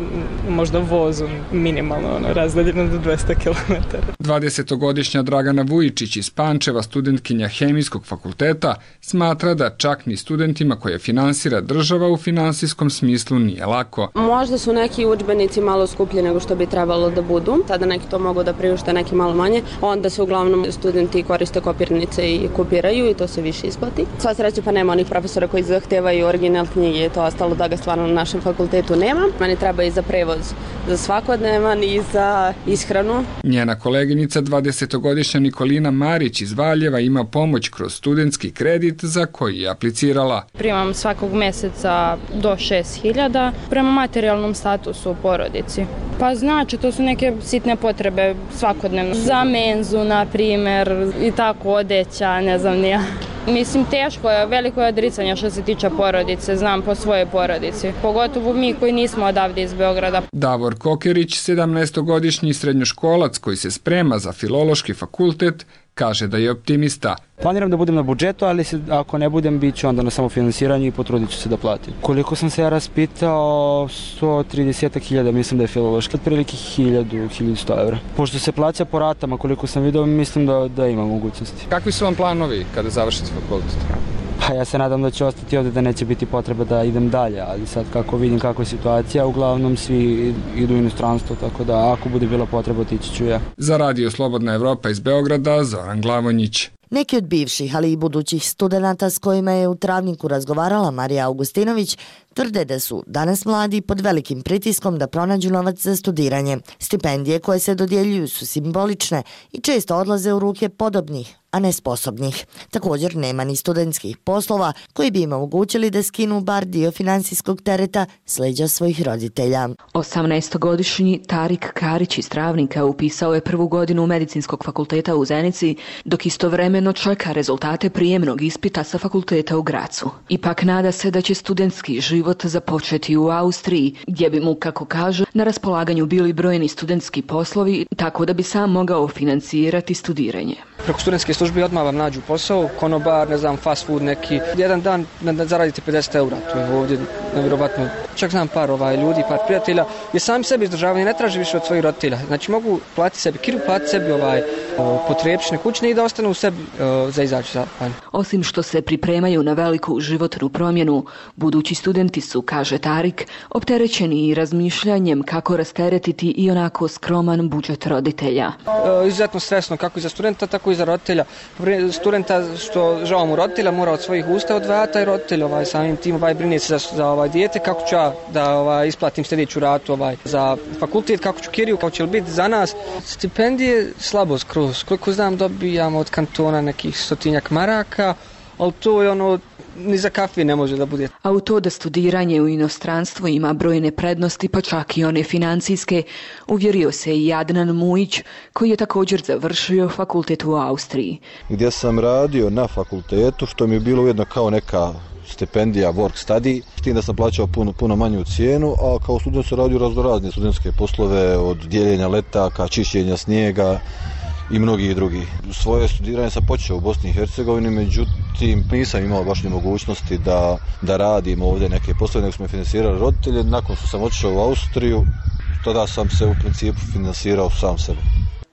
možda vozom, minimalno, razdaljeno do 200 km. 20-godišnja Dragana Vujičić iz Pančeva, studentkinja Hemijskog fakulteta, smatra da čak ni studentima koje finansira država u finansijskom smislu nije lako. Možda su neki udžbenici malo skuplji nego što bi trebalo da budu. Sada neki to mogu da priušte, neki malo manje. Onda se uglavnom studenti koriste kopirnice i kopiraju i to se više isplati. Sva sreća pa nema onih profesora koji zahtevaju original knjige i to ostalo da ga stvarno na našem fakultetu nema. Meni treba i za prevoz za svakodnevan i za ishranu. Njena koleginica, 20-godišnja Nikolina Marić iz Valjeva, ima pomoć kroz studentski kredit za koji je aplicirala. Primam svakog meseca do 6.000 prema materijalnom statusu u porodici. Pa znači, to su neke sitne potrebe svakodnevno. Za menzu, na primer, i tako odeća, ne znam ni ja. Mislim, teško je, veliko je odricanje što se tiče porodice, znam po svojoj porodici. Pogotovo mi koji nismo odavde iz Beograda. Davor Kokerić, 17-godišnji srednjoškolac koji se sprema za filološki fakultet, kaže da je optimista. Planiram da budem na budžetu, ali ako ne budem, bit ću onda na samofinansiranju i potrudit ću se da platim. Koliko sam se ja raspitao, 130.000, mislim da je filološki, otprilike 1.100 evra. Pošto se plaća po ratama, koliko sam vidio, mislim da ima mogućnosti. Kakvi su vam planovi kada završite fakultet? Pa ja se nadam da će ostati ovdje, da neće biti potreba da idem dalje, ali sad kako vidim kako je situacija, uglavnom svi idu u inostranstvo, tako da ako bude bila potreba, otići ću ja. Za Radio Slobodna Evropa iz Beograda, Zoran Glavonjić. Neki od bivših, ali i budućih studenata s kojima je u Travniku razgovarala Marija Augustinović, tvrde da su danas mladi pod velikim pritiskom da pronađu novac za studiranje. Stipendije koje se dodjeljuju su simbolične i često odlaze u ruke podobnih, a ne sposobnih. Također nema ni studentskih poslova koji bi im omogućili da skinu bar dio finansijskog tereta s leđa svojih roditelja. 18-godišnji Tarik Karić iz Travnika upisao je prvu godinu Medicinskog fakulteta u Zenici, dok istovremeno čeka rezultate prijemnog ispita sa fakulteta u Gracu. Ipak nada se da će studentski život započeti u Austriji, gdje bi mu, kako kaže, na raspolaganju bili brojni studentski poslovi, tako da bi sam mogao financirati studiranje. Preko studentske službe odmah vam nađu posao, konobar, ne znam, fast food neki. Jedan dan zaradite 50 eura, to je ovdje nevjerovatno. Čak znam par ljudi, par prijatelja, jer sami sebi izdržavaju, ne traže više od svojih roditelja. Znači mogu platiti sebi kiriju, platiti sebi potrepštine kućne i da ostanu u sebi za izaći za van. Osim što se pripremaju na veliku životnu promjenu, budući studenti su, kaže Tarik, opterećeni i razmišljanjem kako rasteretiti i onako skroman budžet roditelja. Izuzetno stresno kako i za studenta, tako i za roditelja. Studenta što žao mu roditelja mora od svojih usta odvajati, taj roditelj samim tim brine se za dijete, kako ću ja da isplatim sljedeću ratu za fakultet, kako ću kiriju, kako će li biti za nas. Stipendije slabo skroz. Koliko znam dobijamo od kantona nekih 100 maraka, ali to je ni za kafe ne može da bude. A u to da studiranje u inostranstvu ima brojne prednosti, pa čak i one financijske, uvjerio se i Adnan Mujić, koji je također završio fakultet u Austriji. Gdje sam radio na fakultetu, što mi je bilo ujedno kao neka stipendija work study, s tim da sam plaćao puno manju cijenu, a kao student sam radio razne studentske poslove, od dijeljenja letaka, čišćenja snijega i mnogi drugi. Svoje studiranje sam počeo u Bosni i Hercegovini, međutim nisam imao baš ni mogućnosti da radim ovdje neke poslove, nego smo me financirali roditelje. Nakon što sam otišao u Austriju, tada sam se u principu financirao sam sebe.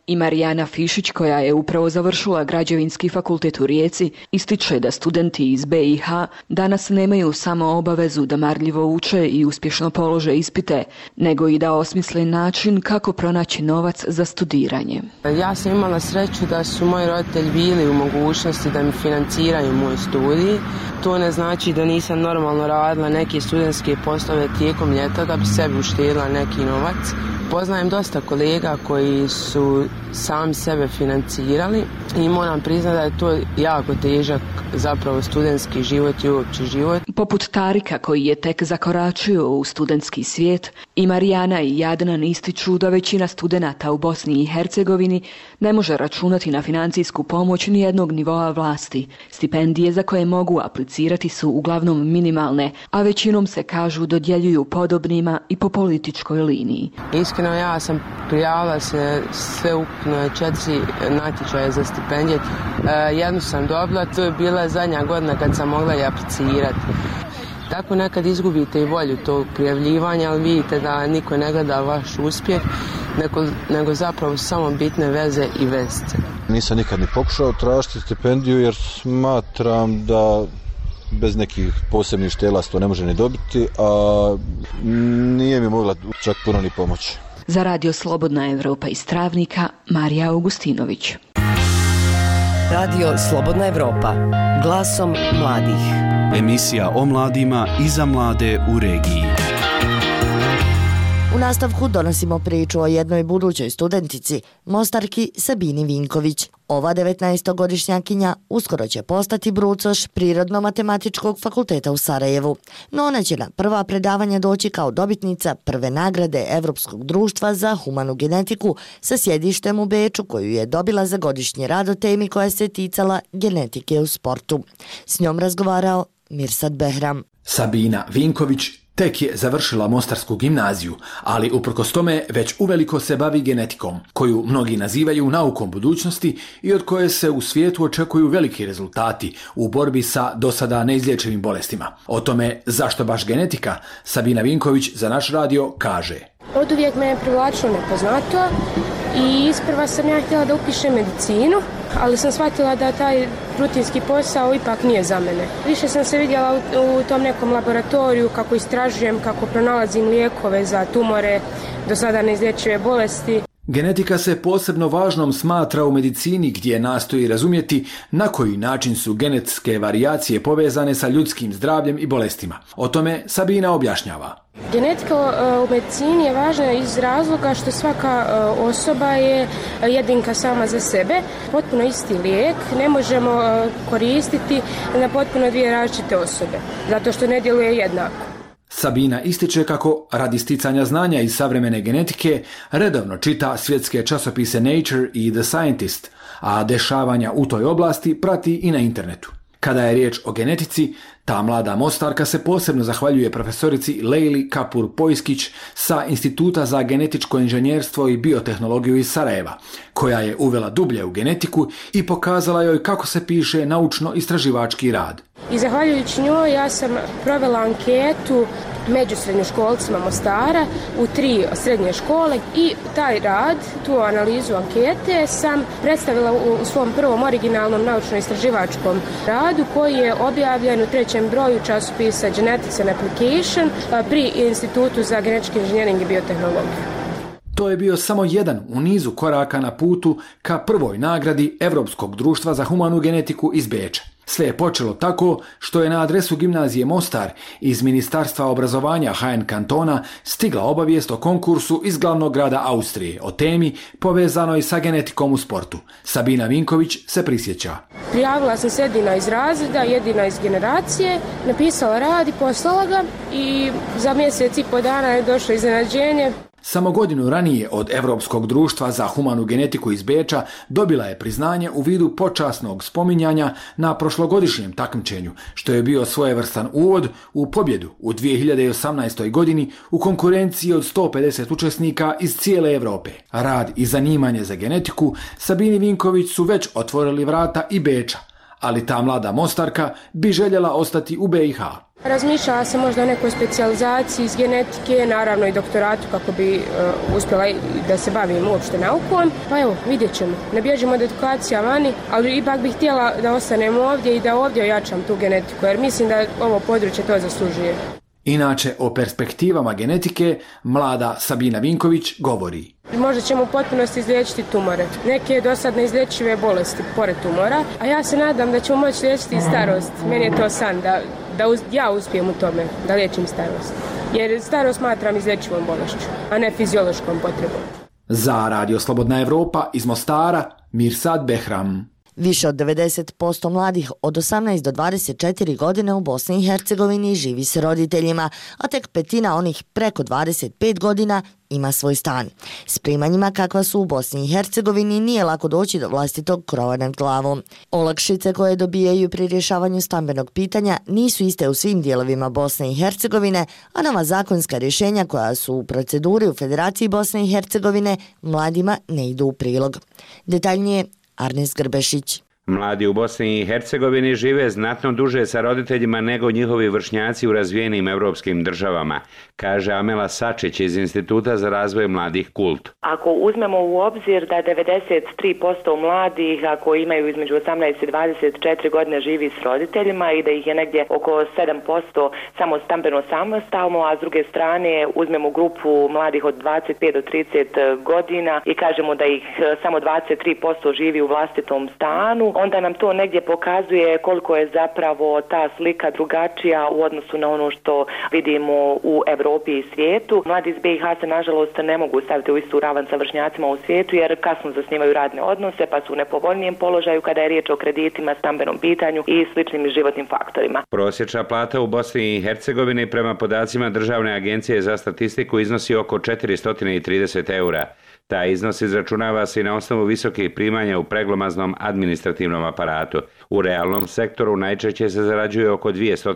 I Marijana Fišić, koja je upravo završila građevinski fakultet u Rijeci, ističe da studenti iz BiH danas nemaju samo obavezu da marljivo uče i uspješno polože ispite, nego i da osmisle način kako pronaći novac za studiranje. Ja sam imala sreću da su moji roditelji bili u mogućnosti da mi financiraju moj studij. To ne znači da nisam normalno radila neke studentske poslove tijekom ljeta da bi sebi uštedila neki novac. Poznajem dosta kolega koji su sami sebe financirali i moram priznati da je to jako težak zapravo studentski život i uopći život. Poput Tarika, koji je tek zakoračio u studentski svijet, i Marijana i Jadnan ističu da većina studenata u Bosni i Hercegovini ne može računati na financijsku pomoć nijednog nivoa vlasti. Stipendije za koje mogu aplicirati su uglavnom minimalne, a većinom se, kažu, dodjeljuju podobnima i po političkoj liniji. Iskreno, ja sam prijavila se sve ukupno 4 natječaje za stipendije. Jednu sam dobila, to je bila zadnja godina kad sam mogla i aplicirati. Tako nekad izgubite i volju tog prijavljivanja, ali vidite da niko ne gleda vaš uspjeh, nego zapravo samo bitne veze i veze. Nisam nikad ni pokušao tražiti stipendiju jer smatram da bez nekih posebnih štela to ne može ni dobiti, a nije mi mogla čak puno ni pomoći. Za Radio Slobodna Evropa iz Travnika, Marija Augustinović. Radio Slobodna Evropa, glasom mladih. Emisija o mladima i za mlade u regiji. U nastavku donosimo priču o jednoj budućoj studentici, Mostarki Sabini Vinković. Ova 19-godišnjakinja uskoro će postati brucoš Prirodno-matematičkog fakulteta u Sarajevu, no ona će na prva predavanja doći kao dobitnica prve nagrade Evropskog društva za humanu genetiku sa sjedištem u Beču, koju je dobila za godišnji rad o temi koja se ticala genetike u sportu. S njom razgovarao Mirsad Behram. Sabina Vinković tek je završila Mostarsku gimnaziju, ali uprkos tome već uveliko se bavi genetikom, koju mnogi nazivaju naukom budućnosti i od koje se u svijetu očekuju veliki rezultati u borbi sa dosada neizlječivim bolestima. O tome zašto baš genetika, Sabina Vinković za naš radio kaže. Od uvijek me je privlačilo nepoznato i isprva sam ja htjela da upišem medicinu, ali sam shvatila da taj rutinski posao ipak nije za mene. Više sam se vidjela u tom nekom laboratoriju kako istražujem, kako pronalazim lijekove za tumore, do sada neizlječive bolesti. Genetika se posebno važnom smatra u medicini gdje nastoji razumjeti na koji način su genetske varijacije povezane sa ljudskim zdravljem i bolestima. O tome Sabina objašnjava. Genetika u medicini je važna iz razloga što svaka osoba je jedinka sama za sebe. Potpuno isti lijek ne možemo koristiti na potpuno dvije različite osobe, zato što ne djeluje jednako. Sabina ističe kako radi sticanja znanja iz savremene genetike redovno čita svjetske časopise Nature i The Scientist, a dešavanja u toj oblasti prati i na internetu. Kada je riječ o genetici, ta mlada Mostarka se posebno zahvaljuje profesorici Lejli Kapur-Pojskić sa Instituta za genetičko inženjerstvo i biotehnologiju iz Sarajeva, koja je uvela dublje u genetiku i pokazala joj kako se piše naučno-istraživački rad. I zahvaljujući njoj ja sam provela anketu među srednjoškolcima Mostara u 3 srednje škole i taj rad, tu analizu ankete sam predstavila u svom prvom originalnom naučno-istraživačkom radu koji je objavljen u 3. broju časopisa Genetics and Application pri Institutu za genetički inženjering i biotehnologiju. To je bio samo jedan u nizu koraka na putu ka prvoj nagradi Evropskog društva za humanu genetiku iz Beča. Sve je počelo tako što je na adresu gimnazije Mostar iz Ministarstva obrazovanja HN kantona stigla obavijest o konkursu iz glavnog grada Austrije o temi povezanoj sa genetikom u sportu. Sabina Vinković se prisjeća. Prijavila sam se jedina iz razreda, jedina iz generacije, napisala rad i poslala ga i za mjesec i po dana je došlo iznenađenje. Samo godinu ranije od Evropskog društva za humanu genetiku iz Beča dobila je priznanje u vidu počasnog spominjanja na prošlogodišnjem takmičenju, što je bio svojevrstan uvod u pobjedu u 2018. godini u konkurenciji od 150 učesnika iz cijele Europe. Rad i zanimanje za genetiku Sabini Vinković su već otvorili vrata i Beča, ali ta mlada Mostarka bi željela ostati u BiH. Razmišljala sam možda o nekoj specijalizaciji iz genetike, naravno i doktoratu kako bi uspjela da se bavim uopšte naukom. Pa evo, vidjet ćemo. Ne bježimo od edukacija vani, ali ipak bih htjela da ostanem ovdje i da ovdje ojačam tu genetiku, jer mislim da ovo područje to zaslužuje. Inače, o perspektivama genetike mlada Sabina Vinković govori. Možda ćemo u potpunosti izliječiti tumore. Neke do sad neizlječive bolesti pored tumora, a ja se nadam da ćemo moći liječiti i starost. Meni je to san da ja uspijem u tome, da liječim starost. Jer starost smatram izlječivom bolešću, a ne fiziološkom potrebom. Za Radio Slobodna Evropa iz Mostara, Mirsad Behram. Više od 90% mladih od 18 do 24 godine u Bosni i Hercegovini živi s roditeljima, a tek petina onih preko 25 godina ima svoj stan. S primanjima kakva su u Bosni i Hercegovini nije lako doći do vlastitog krova nad glavom. Olakšice koje dobijaju pri rješavanju stambenog pitanja nisu iste u svim dijelovima Bosne i Hercegovine, a nova zakonska rješenja koja su u proceduri u Federaciji Bosne i Hercegovine mladima ne idu u prilog. Detaljnije Arnes Grbešić. Mladi u Bosni i Hercegovini žive znatno duže sa roditeljima nego njihovi vršnjaci u razvijenim evropskim državama, kaže Amela Sačić iz Instituta za razvoj mladih KULT. Ako uzmemo u obzir da 93% mladih, ako imaju između 18 i 24 godine, živi s roditeljima i da ih je negdje oko 7% samo stambeno samostalno, a s druge strane uzmemo grupu mladih od 25 do 30 godina i kažemo da ih samo 23% živi u vlastitom stanu, onda nam to negdje pokazuje koliko je zapravo ta slika drugačija u odnosu na ono što vidimo u Evropi i svijetu. Mladi iz BiH se nažalost ne mogu staviti u istu ravan sa vršnjacima u svijetu jer kasno zasnivaju radne odnose pa su u nepovoljnijem položaju kada je riječ o kreditima, stambenom pitanju i sličnim životnim faktorima. Prosječna plata u Bosni i Hercegovini prema podacima Državne agencije za statistiku iznosi oko 430 eura. Taj iznos izračunava se i na osnovu visokih primanja u preglomaznom administrativnom aparatu. U realnom sektoru najčešće se zarađuje oko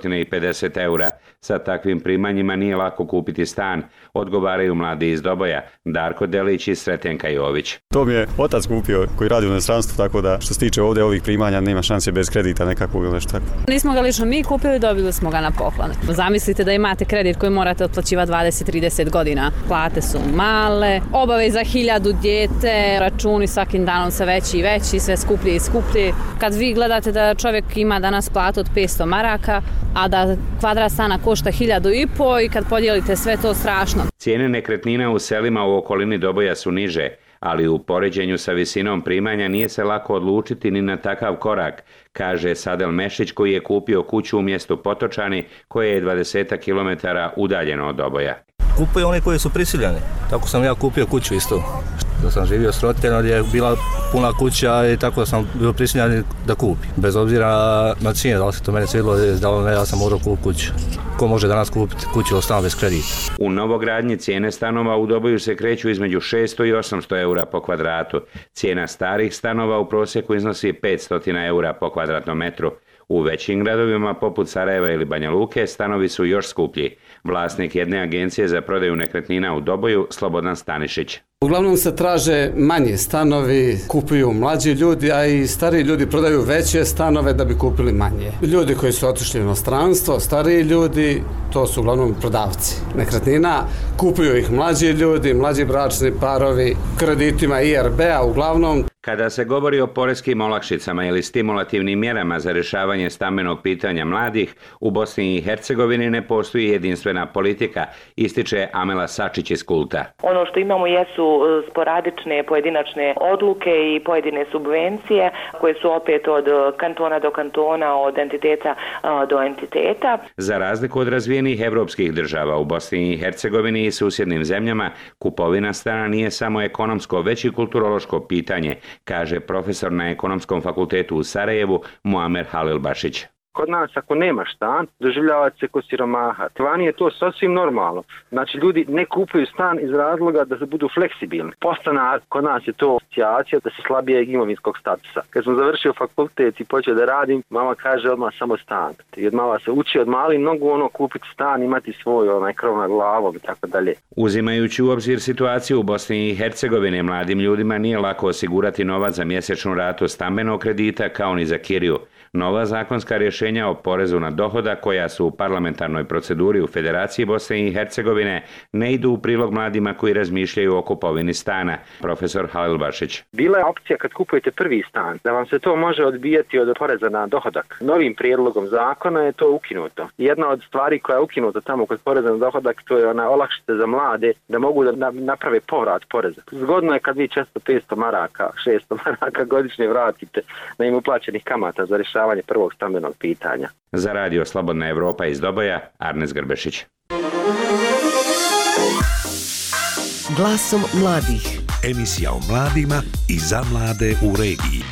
250 eura. Sa takvim primanjima nije lako kupiti stan, odgovaraju mladi iz Doboja, Darko Delić i Sretenka Jović. To mi je otac kupio koji radi u inostranstvu, tako da što se tiče ovdje ovih primanja nema šanse bez kredita nekakvog ili nešto tako. Nismo ga lično mi kupili, dobili smo ga na poklon. Zamislite da imate kredit koji morate otplaćivati 20-30 godina. Plate su male, obaveza 1000 dijete, računi svakim danom sve veći i veći, sve skuplji i skuplji. Kad vi gledate da čovjek ima danas platu od 500 maraka, a da kvadrat stana košta 1500 i kad podijelite sve to strašno. Cijene nekretnina u selima u okolini Doboja su niže, ali u poređenju sa visinom primanja nije se lako odlučiti ni na takav korak, kaže Sadel Mešić koji je kupio kuću u mjestu Potočani koje je 20 km udaljeno od Doboja. Kupuju oni koji su prisiljeni, tako sam ja kupio kuću isto. Da sam živio s roditeljima gdje je bila puna kuća i tako da sam bio prisiljen da kupim. Bez obzira na cijene, da li se to mene svidilo, da li ne, ja sam morao kupiti kuću. Ko može danas kupiti kuću ili stan bez kredita? U novogradnji cijene stanova u Doboju se kreću između 600 i 800 eura po kvadratu. Cijena starih stanova u prosjeku iznosi 500 eura po kvadratnom metru. U većim gradovima poput Sarajeva ili Banja Luke stanovi su još skuplji. Vlasnik jedne agencije za prodaju nekretnina u Doboju, Slobodan Stanišić. Uglavnom se traže manje stanovi, kupuju mlađi ljudi, a i stariji ljudi prodaju veće stanove da bi kupili manje. Ljudi koji su otišli u inostranstvo, stariji ljudi, to su uglavnom prodavci nekretnina, kupuju ih mlađi ljudi, mlađi bračni parovi, kreditima IRB-a uglavnom. Kada se govori o poreskim olakšicama ili stimulativnim mjerama za rješavanje stambenog pitanja mladih, u Bosni i Hercegovini ne postoji jedinstvena politika, ističe Amela Sačić iz KULT-a. Ono što imamo jesu sporadične pojedinačne odluke i pojedine subvencije koje su opet od kantona do kantona, od entiteta do entiteta. Za razliku od razvijenih evropskih država u Bosni i Hercegovini i susjednim zemljama, kupovina stana nije samo ekonomsko, već i kulturološko pitanje, kaže profesor na Ekonomskom fakultetu u Sarajevu Muamer Halilbašić. Kod nas ako nema stan, doživljava se ko siromaha. Vani je to sasvim normalno. Znači ljudi ne kupuju stan iz razloga da se budu fleksibilni. Podstanar, kod nas je to asocijacija da se slabije imovinskog statusa. Kad sam završio fakultet i počeo da radim, mama kaže odmah samo stan. I od mala se uči od mali mnogo kupiti stan, imati svoj krov nad glavom i tako dalje. Uzimajući u obzir situaciju u Bosni i Hercegovini, mladim ljudima nije lako osigurati novac za mjesečnu ratu stambenog kredita kao ni za kiriju. Nova zakonska rješenja o porezu na dohodak koja su u parlamentarnoj proceduri u Federaciji Bosne i Hercegovine ne idu u prilog mladima koji razmišljaju o kupovini stana. Profesor Halil Bašić. Bila je opcija kad kupujete prvi stan da vam se to može odbijati od poreza na dohodak. Novim prijedlogom zakona je to ukinuto. Jedna od stvari koja je ukinuta tamo kod poreza na dohodak, to je ona olakšica za mlade da mogu da naprave povrat poreza. Zgodno je kad vi 400-500 maraka, 600 maraka godišnje vratite na im uplaćenih kamata za rješavanje prvog stambenog pitanja. Za radio Slobodna Evropa iz Doboja, Arnes Grbešić. Glasom mladih. Emisija o mladima i za mlade u regiji.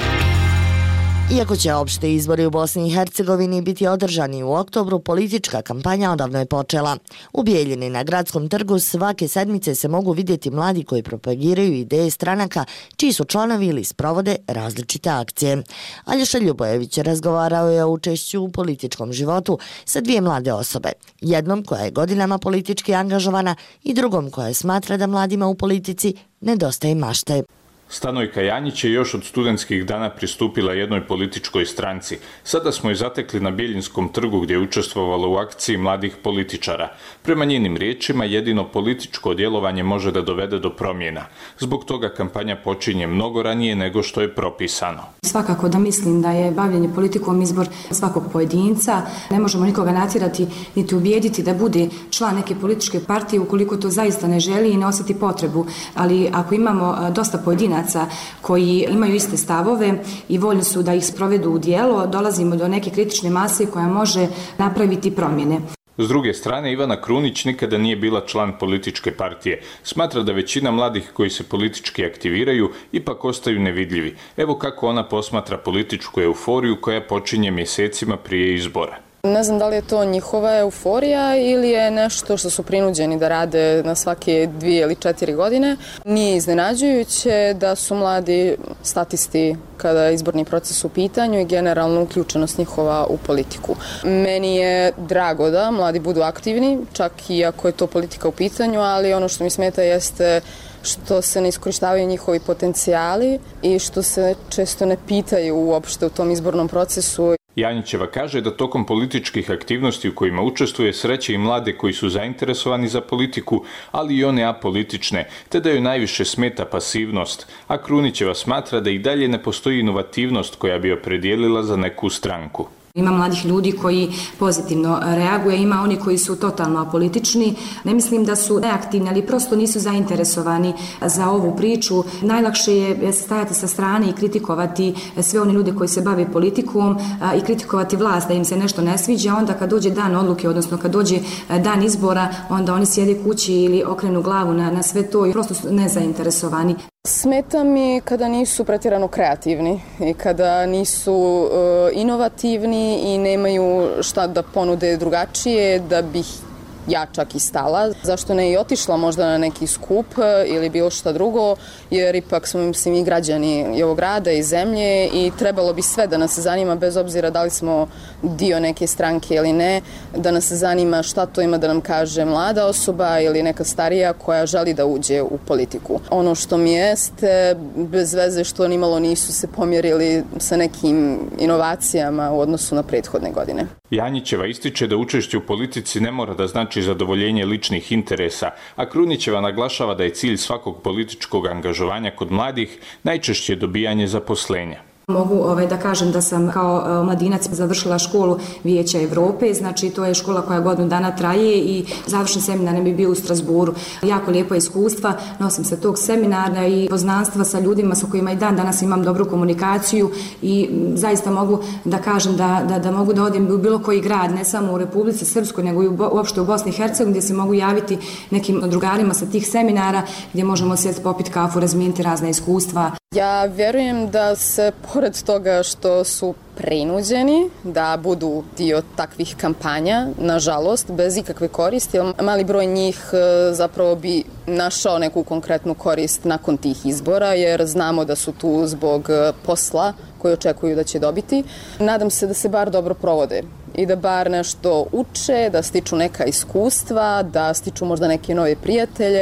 Iako će opšte izbori u Bosni i Hercegovini biti održani u oktobru, politička kampanja odavno je počela. U Bijeljini na gradskom trgu svake sedmice se mogu vidjeti mladi koji propagiraju ideje stranaka čiji su članovi ili sprovode različite akcije. Aljoša Ljubojević razgovarao je o učešću u političkom životu sa dvije mlade osobe. Jednom koja je godinama politički angažovana i drugom koja smatra da mladima u politici nedostaje mašte. Stanojka Janjić je još od studentskih dana pristupila jednoj političkoj stranci. Sada smo je zatekli na Biljinskom trgu gdje je učestvovala u akciji mladih političara. Prema njenim riječima, jedino političko djelovanje može da dovede do promjena. Zbog toga kampanja počinje mnogo ranije nego što je propisano. Svakako da mislim da je bavljenje politikom izbor svakog pojedinca. Ne možemo nikoga natjerati niti ubijediti da bude član neke političke partije ukoliko to zaista ne želi i ne osjeti potrebu. Ali ako imamo dosta pojedinaca koji imaju iste stavove i voljni su da ih sprovedu u djelo, dolazimo do neke kritične mase koja može napraviti promjene. S druge strane, Ivana Krunić nikada nije bila član političke partije. Smatra da većina mladih koji se politički aktiviraju ipak ostaju nevidljivi. Evo kako ona posmatra političku euforiju koja počinje mjesecima prije izbora. Ne znam da li je to njihova euforija ili je nešto što su prinuđeni da rade na svake 2 ili 4 godine. Nije iznenađujuće da su mladi statisti kada je izborni proces u pitanju i generalno uključenost njihova u politiku. Meni je drago da mladi budu aktivni, čak i ako je to politika u pitanju, ali ono što mi smeta jeste što se ne iskorištavaju njihovi potencijali i što se često ne pitaju uopšte u tom izbornom procesu. Janjićeva kaže da tokom političkih aktivnosti u kojima učestvuje sreće i mlade koji su zainteresovani za politiku, ali i one apolitične, te da joj najviše smeta pasivnost, a Krunićeva smatra da i dalje ne postoji inovativnost koja bi opredijelila za neku stranku. Ima mladih ljudi koji pozitivno reaguje, ima oni koji su totalno apolitični. Ne mislim da su neaktivni, ali prosto nisu zainteresovani za ovu priču. Najlakše je stajati sa strane i kritikovati sve one ljude koji se bave politikom i kritikovati vlast da im se nešto ne sviđa. Onda kad dođe dan odluke, odnosno kad dođe dan izbora, onda oni sjede kući ili okrenu glavu na sve to i prosto su nezainteresovani. Smeta mi kada nisu pretjerano kreativni i kada nisu inovativni i nemaju šta da ponude drugačije da bih ja čak i stala. Zašto ne i otišla možda na neki skup ili bilo šta drugo, jer ipak smo mislim i građani i ovog grada i zemlje i trebalo bi sve da nas zanima bez obzira da li smo dio neke stranke ili ne, da nas zanima šta to ima da nam kaže mlada osoba ili neka starija koja želi da uđe u politiku. Ono što mi jeste, bez veze što nimalo nisu se pomjerili sa nekim inovacijama u odnosu na prethodne godine. Janjićeva ističe da učešće u politici ne mora da znači zadovoljenje ličnih interesa, a Krunićeva naglašava da je cilj svakog političkog angažovanja kod mladih najčešće dobijanje zaposlenja. Mogu da kažem da sam kao mladinac završila školu Vijeća Evrope, znači to je škola koja godinu dana traje i završen seminar mi je bio u Strasburu. Jako lijepo iskustva, nosim se tog seminara i poznanstva sa ljudima sa kojima i dan danas imam dobru komunikaciju i zaista mogu da kažem da mogu da odem u bilo koji grad, ne samo u Republici Srpskoj, nego i uopšte u Bosni i Hercegovini gdje se mogu javiti nekim drugarima sa tih seminara gdje možemo sjeti popiti kafu, razmijeniti razna iskustva. Ja vjerujem da se pored toga što su prinuđeni da budu dio takvih kampanja, nažalost, bez ikakve koristi, mali broj njih zapravo bi našao neku konkretnu korist nakon tih izbora, jer znamo da su tu zbog posla koji očekuju da će dobiti. Nadam se da se bar dobro provode i da bar nešto uče, da stiču neka iskustva, da stiču možda neke nove prijatelje.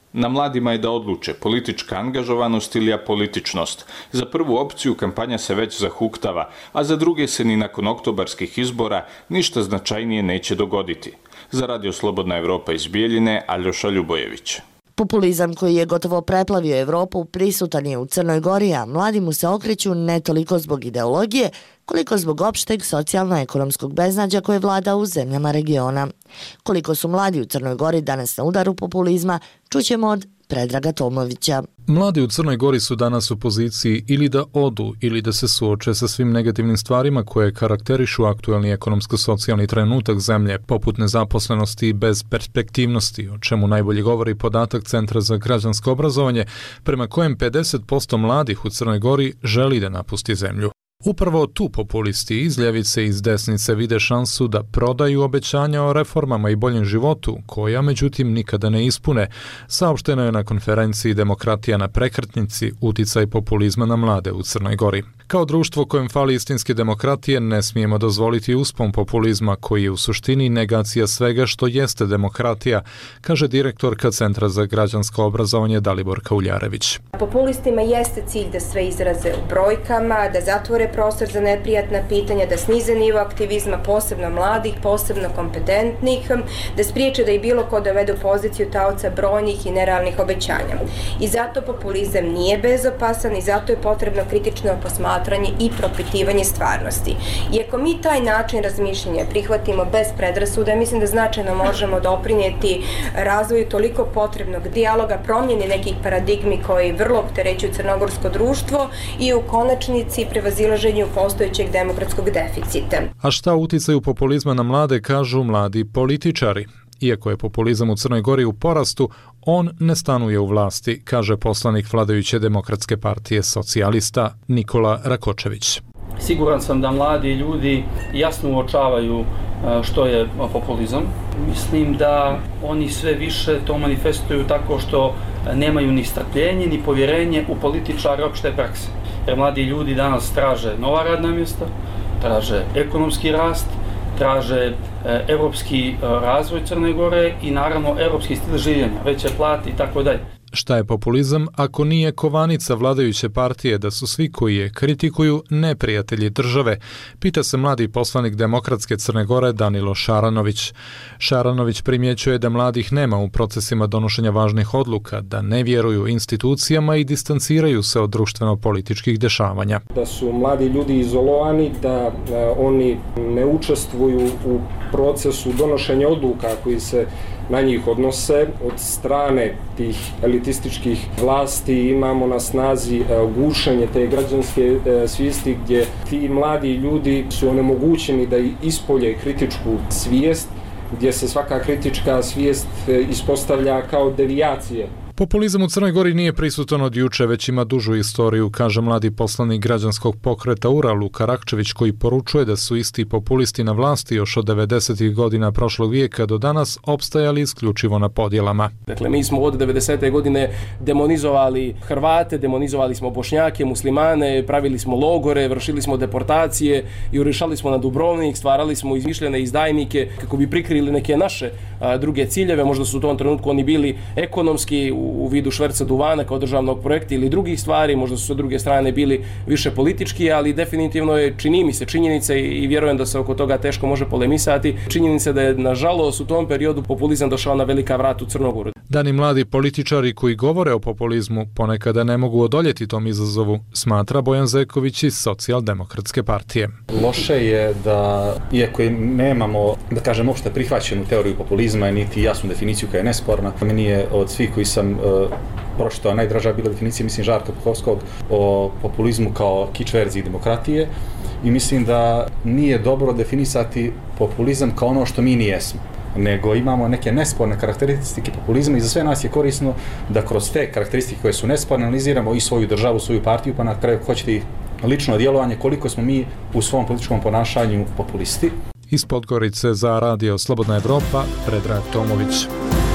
Na mladima je da odluče politička angažovanost ili apolitičnost. Za prvu opciju kampanja se već zahuktava, a za druge se ni nakon oktobarskih izbora ništa značajnije neće dogoditi. Za Radio Slobodna Evropa iz Bijeljine, Aljoša Ljubojević. Populizam koji je gotovo preplavio Evropu prisutan je u Crnoj Gori, a mladi mu se okreću ne toliko zbog ideologije, koliko zbog opšteg socijalno-ekonomskog beznađa koje vlada u zemljama regiona. Koliko su mladi u Crnoj Gori danas na udaru populizma, čućemo od Predraga Tomovića. Mladi u Crnoj Gori su danas u poziciji ili da odu ili da se suoče sa svim negativnim stvarima koje karakterišu aktuelni ekonomsko-socijalni trenutak zemlje, poput nezaposlenosti i bezperspektivnosti, o čemu najbolje govori podatak Centra za građansko obrazovanje, prema kojem 50% mladih u Crnoj Gori želi da napusti zemlju. Upravo tu populisti iz ljevice i iz desnice vide šansu da prodaju obećanja o reformama i boljem životu, koja međutim nikada ne ispune, saopšteno je na konferenciji Demokratija na prekretnici uticaj populizma na mlade u Crnoj Gori. Kao društvo kojem fali istinske demokratije ne smijemo dozvoliti uspon populizma koji je u suštini negacija svega što jeste demokratija, kaže direktorka Centra za građansko obrazovanje Daliborka Uljarević. Populistima jeste cilj da sve izraze u brojkama, da zatvore prostor za neprijatna pitanja, da snize nivo aktivizma, posebno mladih, posebno kompetentnih, da spriječe da i bilo ko dovede u poziciju taoca brojnih i nerealnih obećanja. I zato populizam nije bezopasan i zato je potrebno kritično posmatranje i propitivanje stvarnosti. I ako mi taj način razmišljanja prihvatimo bez predrasuda, mislim da značajno možemo doprinijeti razvoju toliko potrebnog dijaloga, promjeni nekih paradigmi koji vrlo opterećuju crnogorsko društvo i u konačnici prevazilaženju postojećeg demokratskog deficita. A šta uticaju populizma na mlade, kažu mladi političari. Iako je populizam u Crnoj Gori u porastu, on ne stanuje u vlasti, kaže poslanik vladajuće Demokratske partije socijalista Nikola Rakočević. Siguran sam da mladi ljudi jasno uočavaju što je populizam. Mislim da oni sve više to manifestuju tako što nemaju ni strpljenje, ni povjerenje u političare opšte prakse. Jer mladi ljudi danas traže nova radna mjesta, traže ekonomski rast, traže evropski razvoj Crne Gore i naravno evropski stil življenja, veće plate i tako dalje. Šta je populizam ako nije kovanica vladajuće partije da su svi koji je kritikuju neprijatelji države, pita se mladi poslanik Demokratske Crne Gore Danilo Šaranović. Šaranović primjećuje da mladih nema u procesima donošenja važnih odluka, da ne vjeruju institucijama i distanciraju se od društveno-političkih dešavanja. Da su mladi ljudi izolovani, da oni ne učestvuju u procesu donošenja odluka koji se na njih odnose. Od strane tih elitističkih vlasti imamo na snazi gušenje te građanske svijesti gdje ti mladi ljudi su onemogućeni da ispolje kritičku svijest, gdje se svaka kritička svijest ispostavlja kao devijacije. Populizam u Crnoj Gori nije prisutan od juče, već ima dužu istoriju, kaže mladi poslanik građanskog pokreta URA Luka Rakčević, koji poručuje da su isti populisti na vlasti još od 90. godina prošlog vijeka do danas opstajali isključivo na podjelama. Dakle, mi smo od 90. godine demonizovali Hrvate, demonizovali smo Bošnjake, muslimane, pravili smo logore, vršili smo deportacije, jurišali smo na Dubrovnik, stvarali smo izmišljene izdajnike kako bi prikrili neke naše druge ciljeve, možda su u tom trenutku oni bili ekonomski u vidu šverca duvana kao državnog projekta ili drugih stvari, možda su sa druge strane bili više politički, ali definitivno je, čini mi se, činjenica i vjerujem da se oko toga teško može polemisati, činjenica da je nažalost u tom periodu populizam došao na velika vrata u Crnogoru. Dani mladi političari koji govore o populizmu ponekada ne mogu odoljeti tom izazovu, smatra Bojan Zeković iz Socijaldemokratske partije. Loše je da, iako nemamo, da kažem, opšte prihvaćenu teoriju populizma, niti jasnu definiciju koja je nesporna, meni je od svih koji sam pročitao najdraža bila definicija, mislim, Žarka Puhovskog o populizmu kao kič verziji demokratije i mislim da nije dobro definisati populizam kao ono što mi nijesmo, nego imamo neke nesporne karakteristike populizma i za sve nas je korisno da kroz te karakteristike koje su nesporne analiziramo i svoju državu, svoju partiju, pa na kraju hoćete i lično djelovanje, koliko smo mi u svom političkom ponašanju populisti. Iz Podgorice za Radio Slobodna Evropa, Predrag Tomović.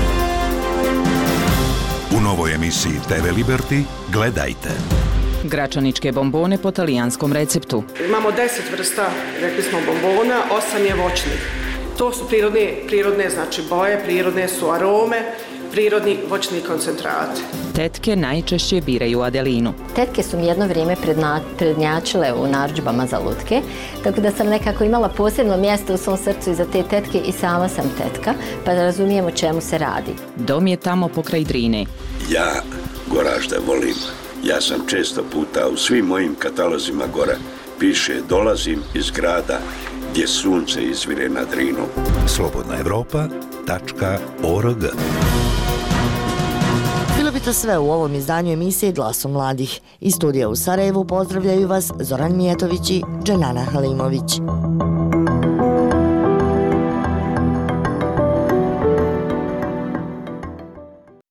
U novoj emisiji TV Liberty gledajte. Gračaničke bombone po talijanskom receptu. Imamo 10 vrsta, rekli smo, bombona, 8 je voćnih. To su prirodne znači boje, prirodne su arome, prirodni voćni koncentrat. Tetke najčešće biraju Adelinu. Tetke su mi jedno vrijeme prednjačile u narudžbama za lutke, tako da sam nekako imala posebno mjesto u svom srcu i za te tetke i sama sam tetka, pa da razumijem o čemu se radi. Dom je tamo pokraj Drine. Ja Goražde volim. Ja sam često puta u svim mojim katalozima gore piše dolazim iz grada gdje sunce izvire na Drinu. slobodnaevropa.org. Bilo bi to sve u ovom izdanju emisije Glasom mladih. Iz studija u Sarajevu pozdravljaju vas Zoran Mijetović i Dženana Halimović.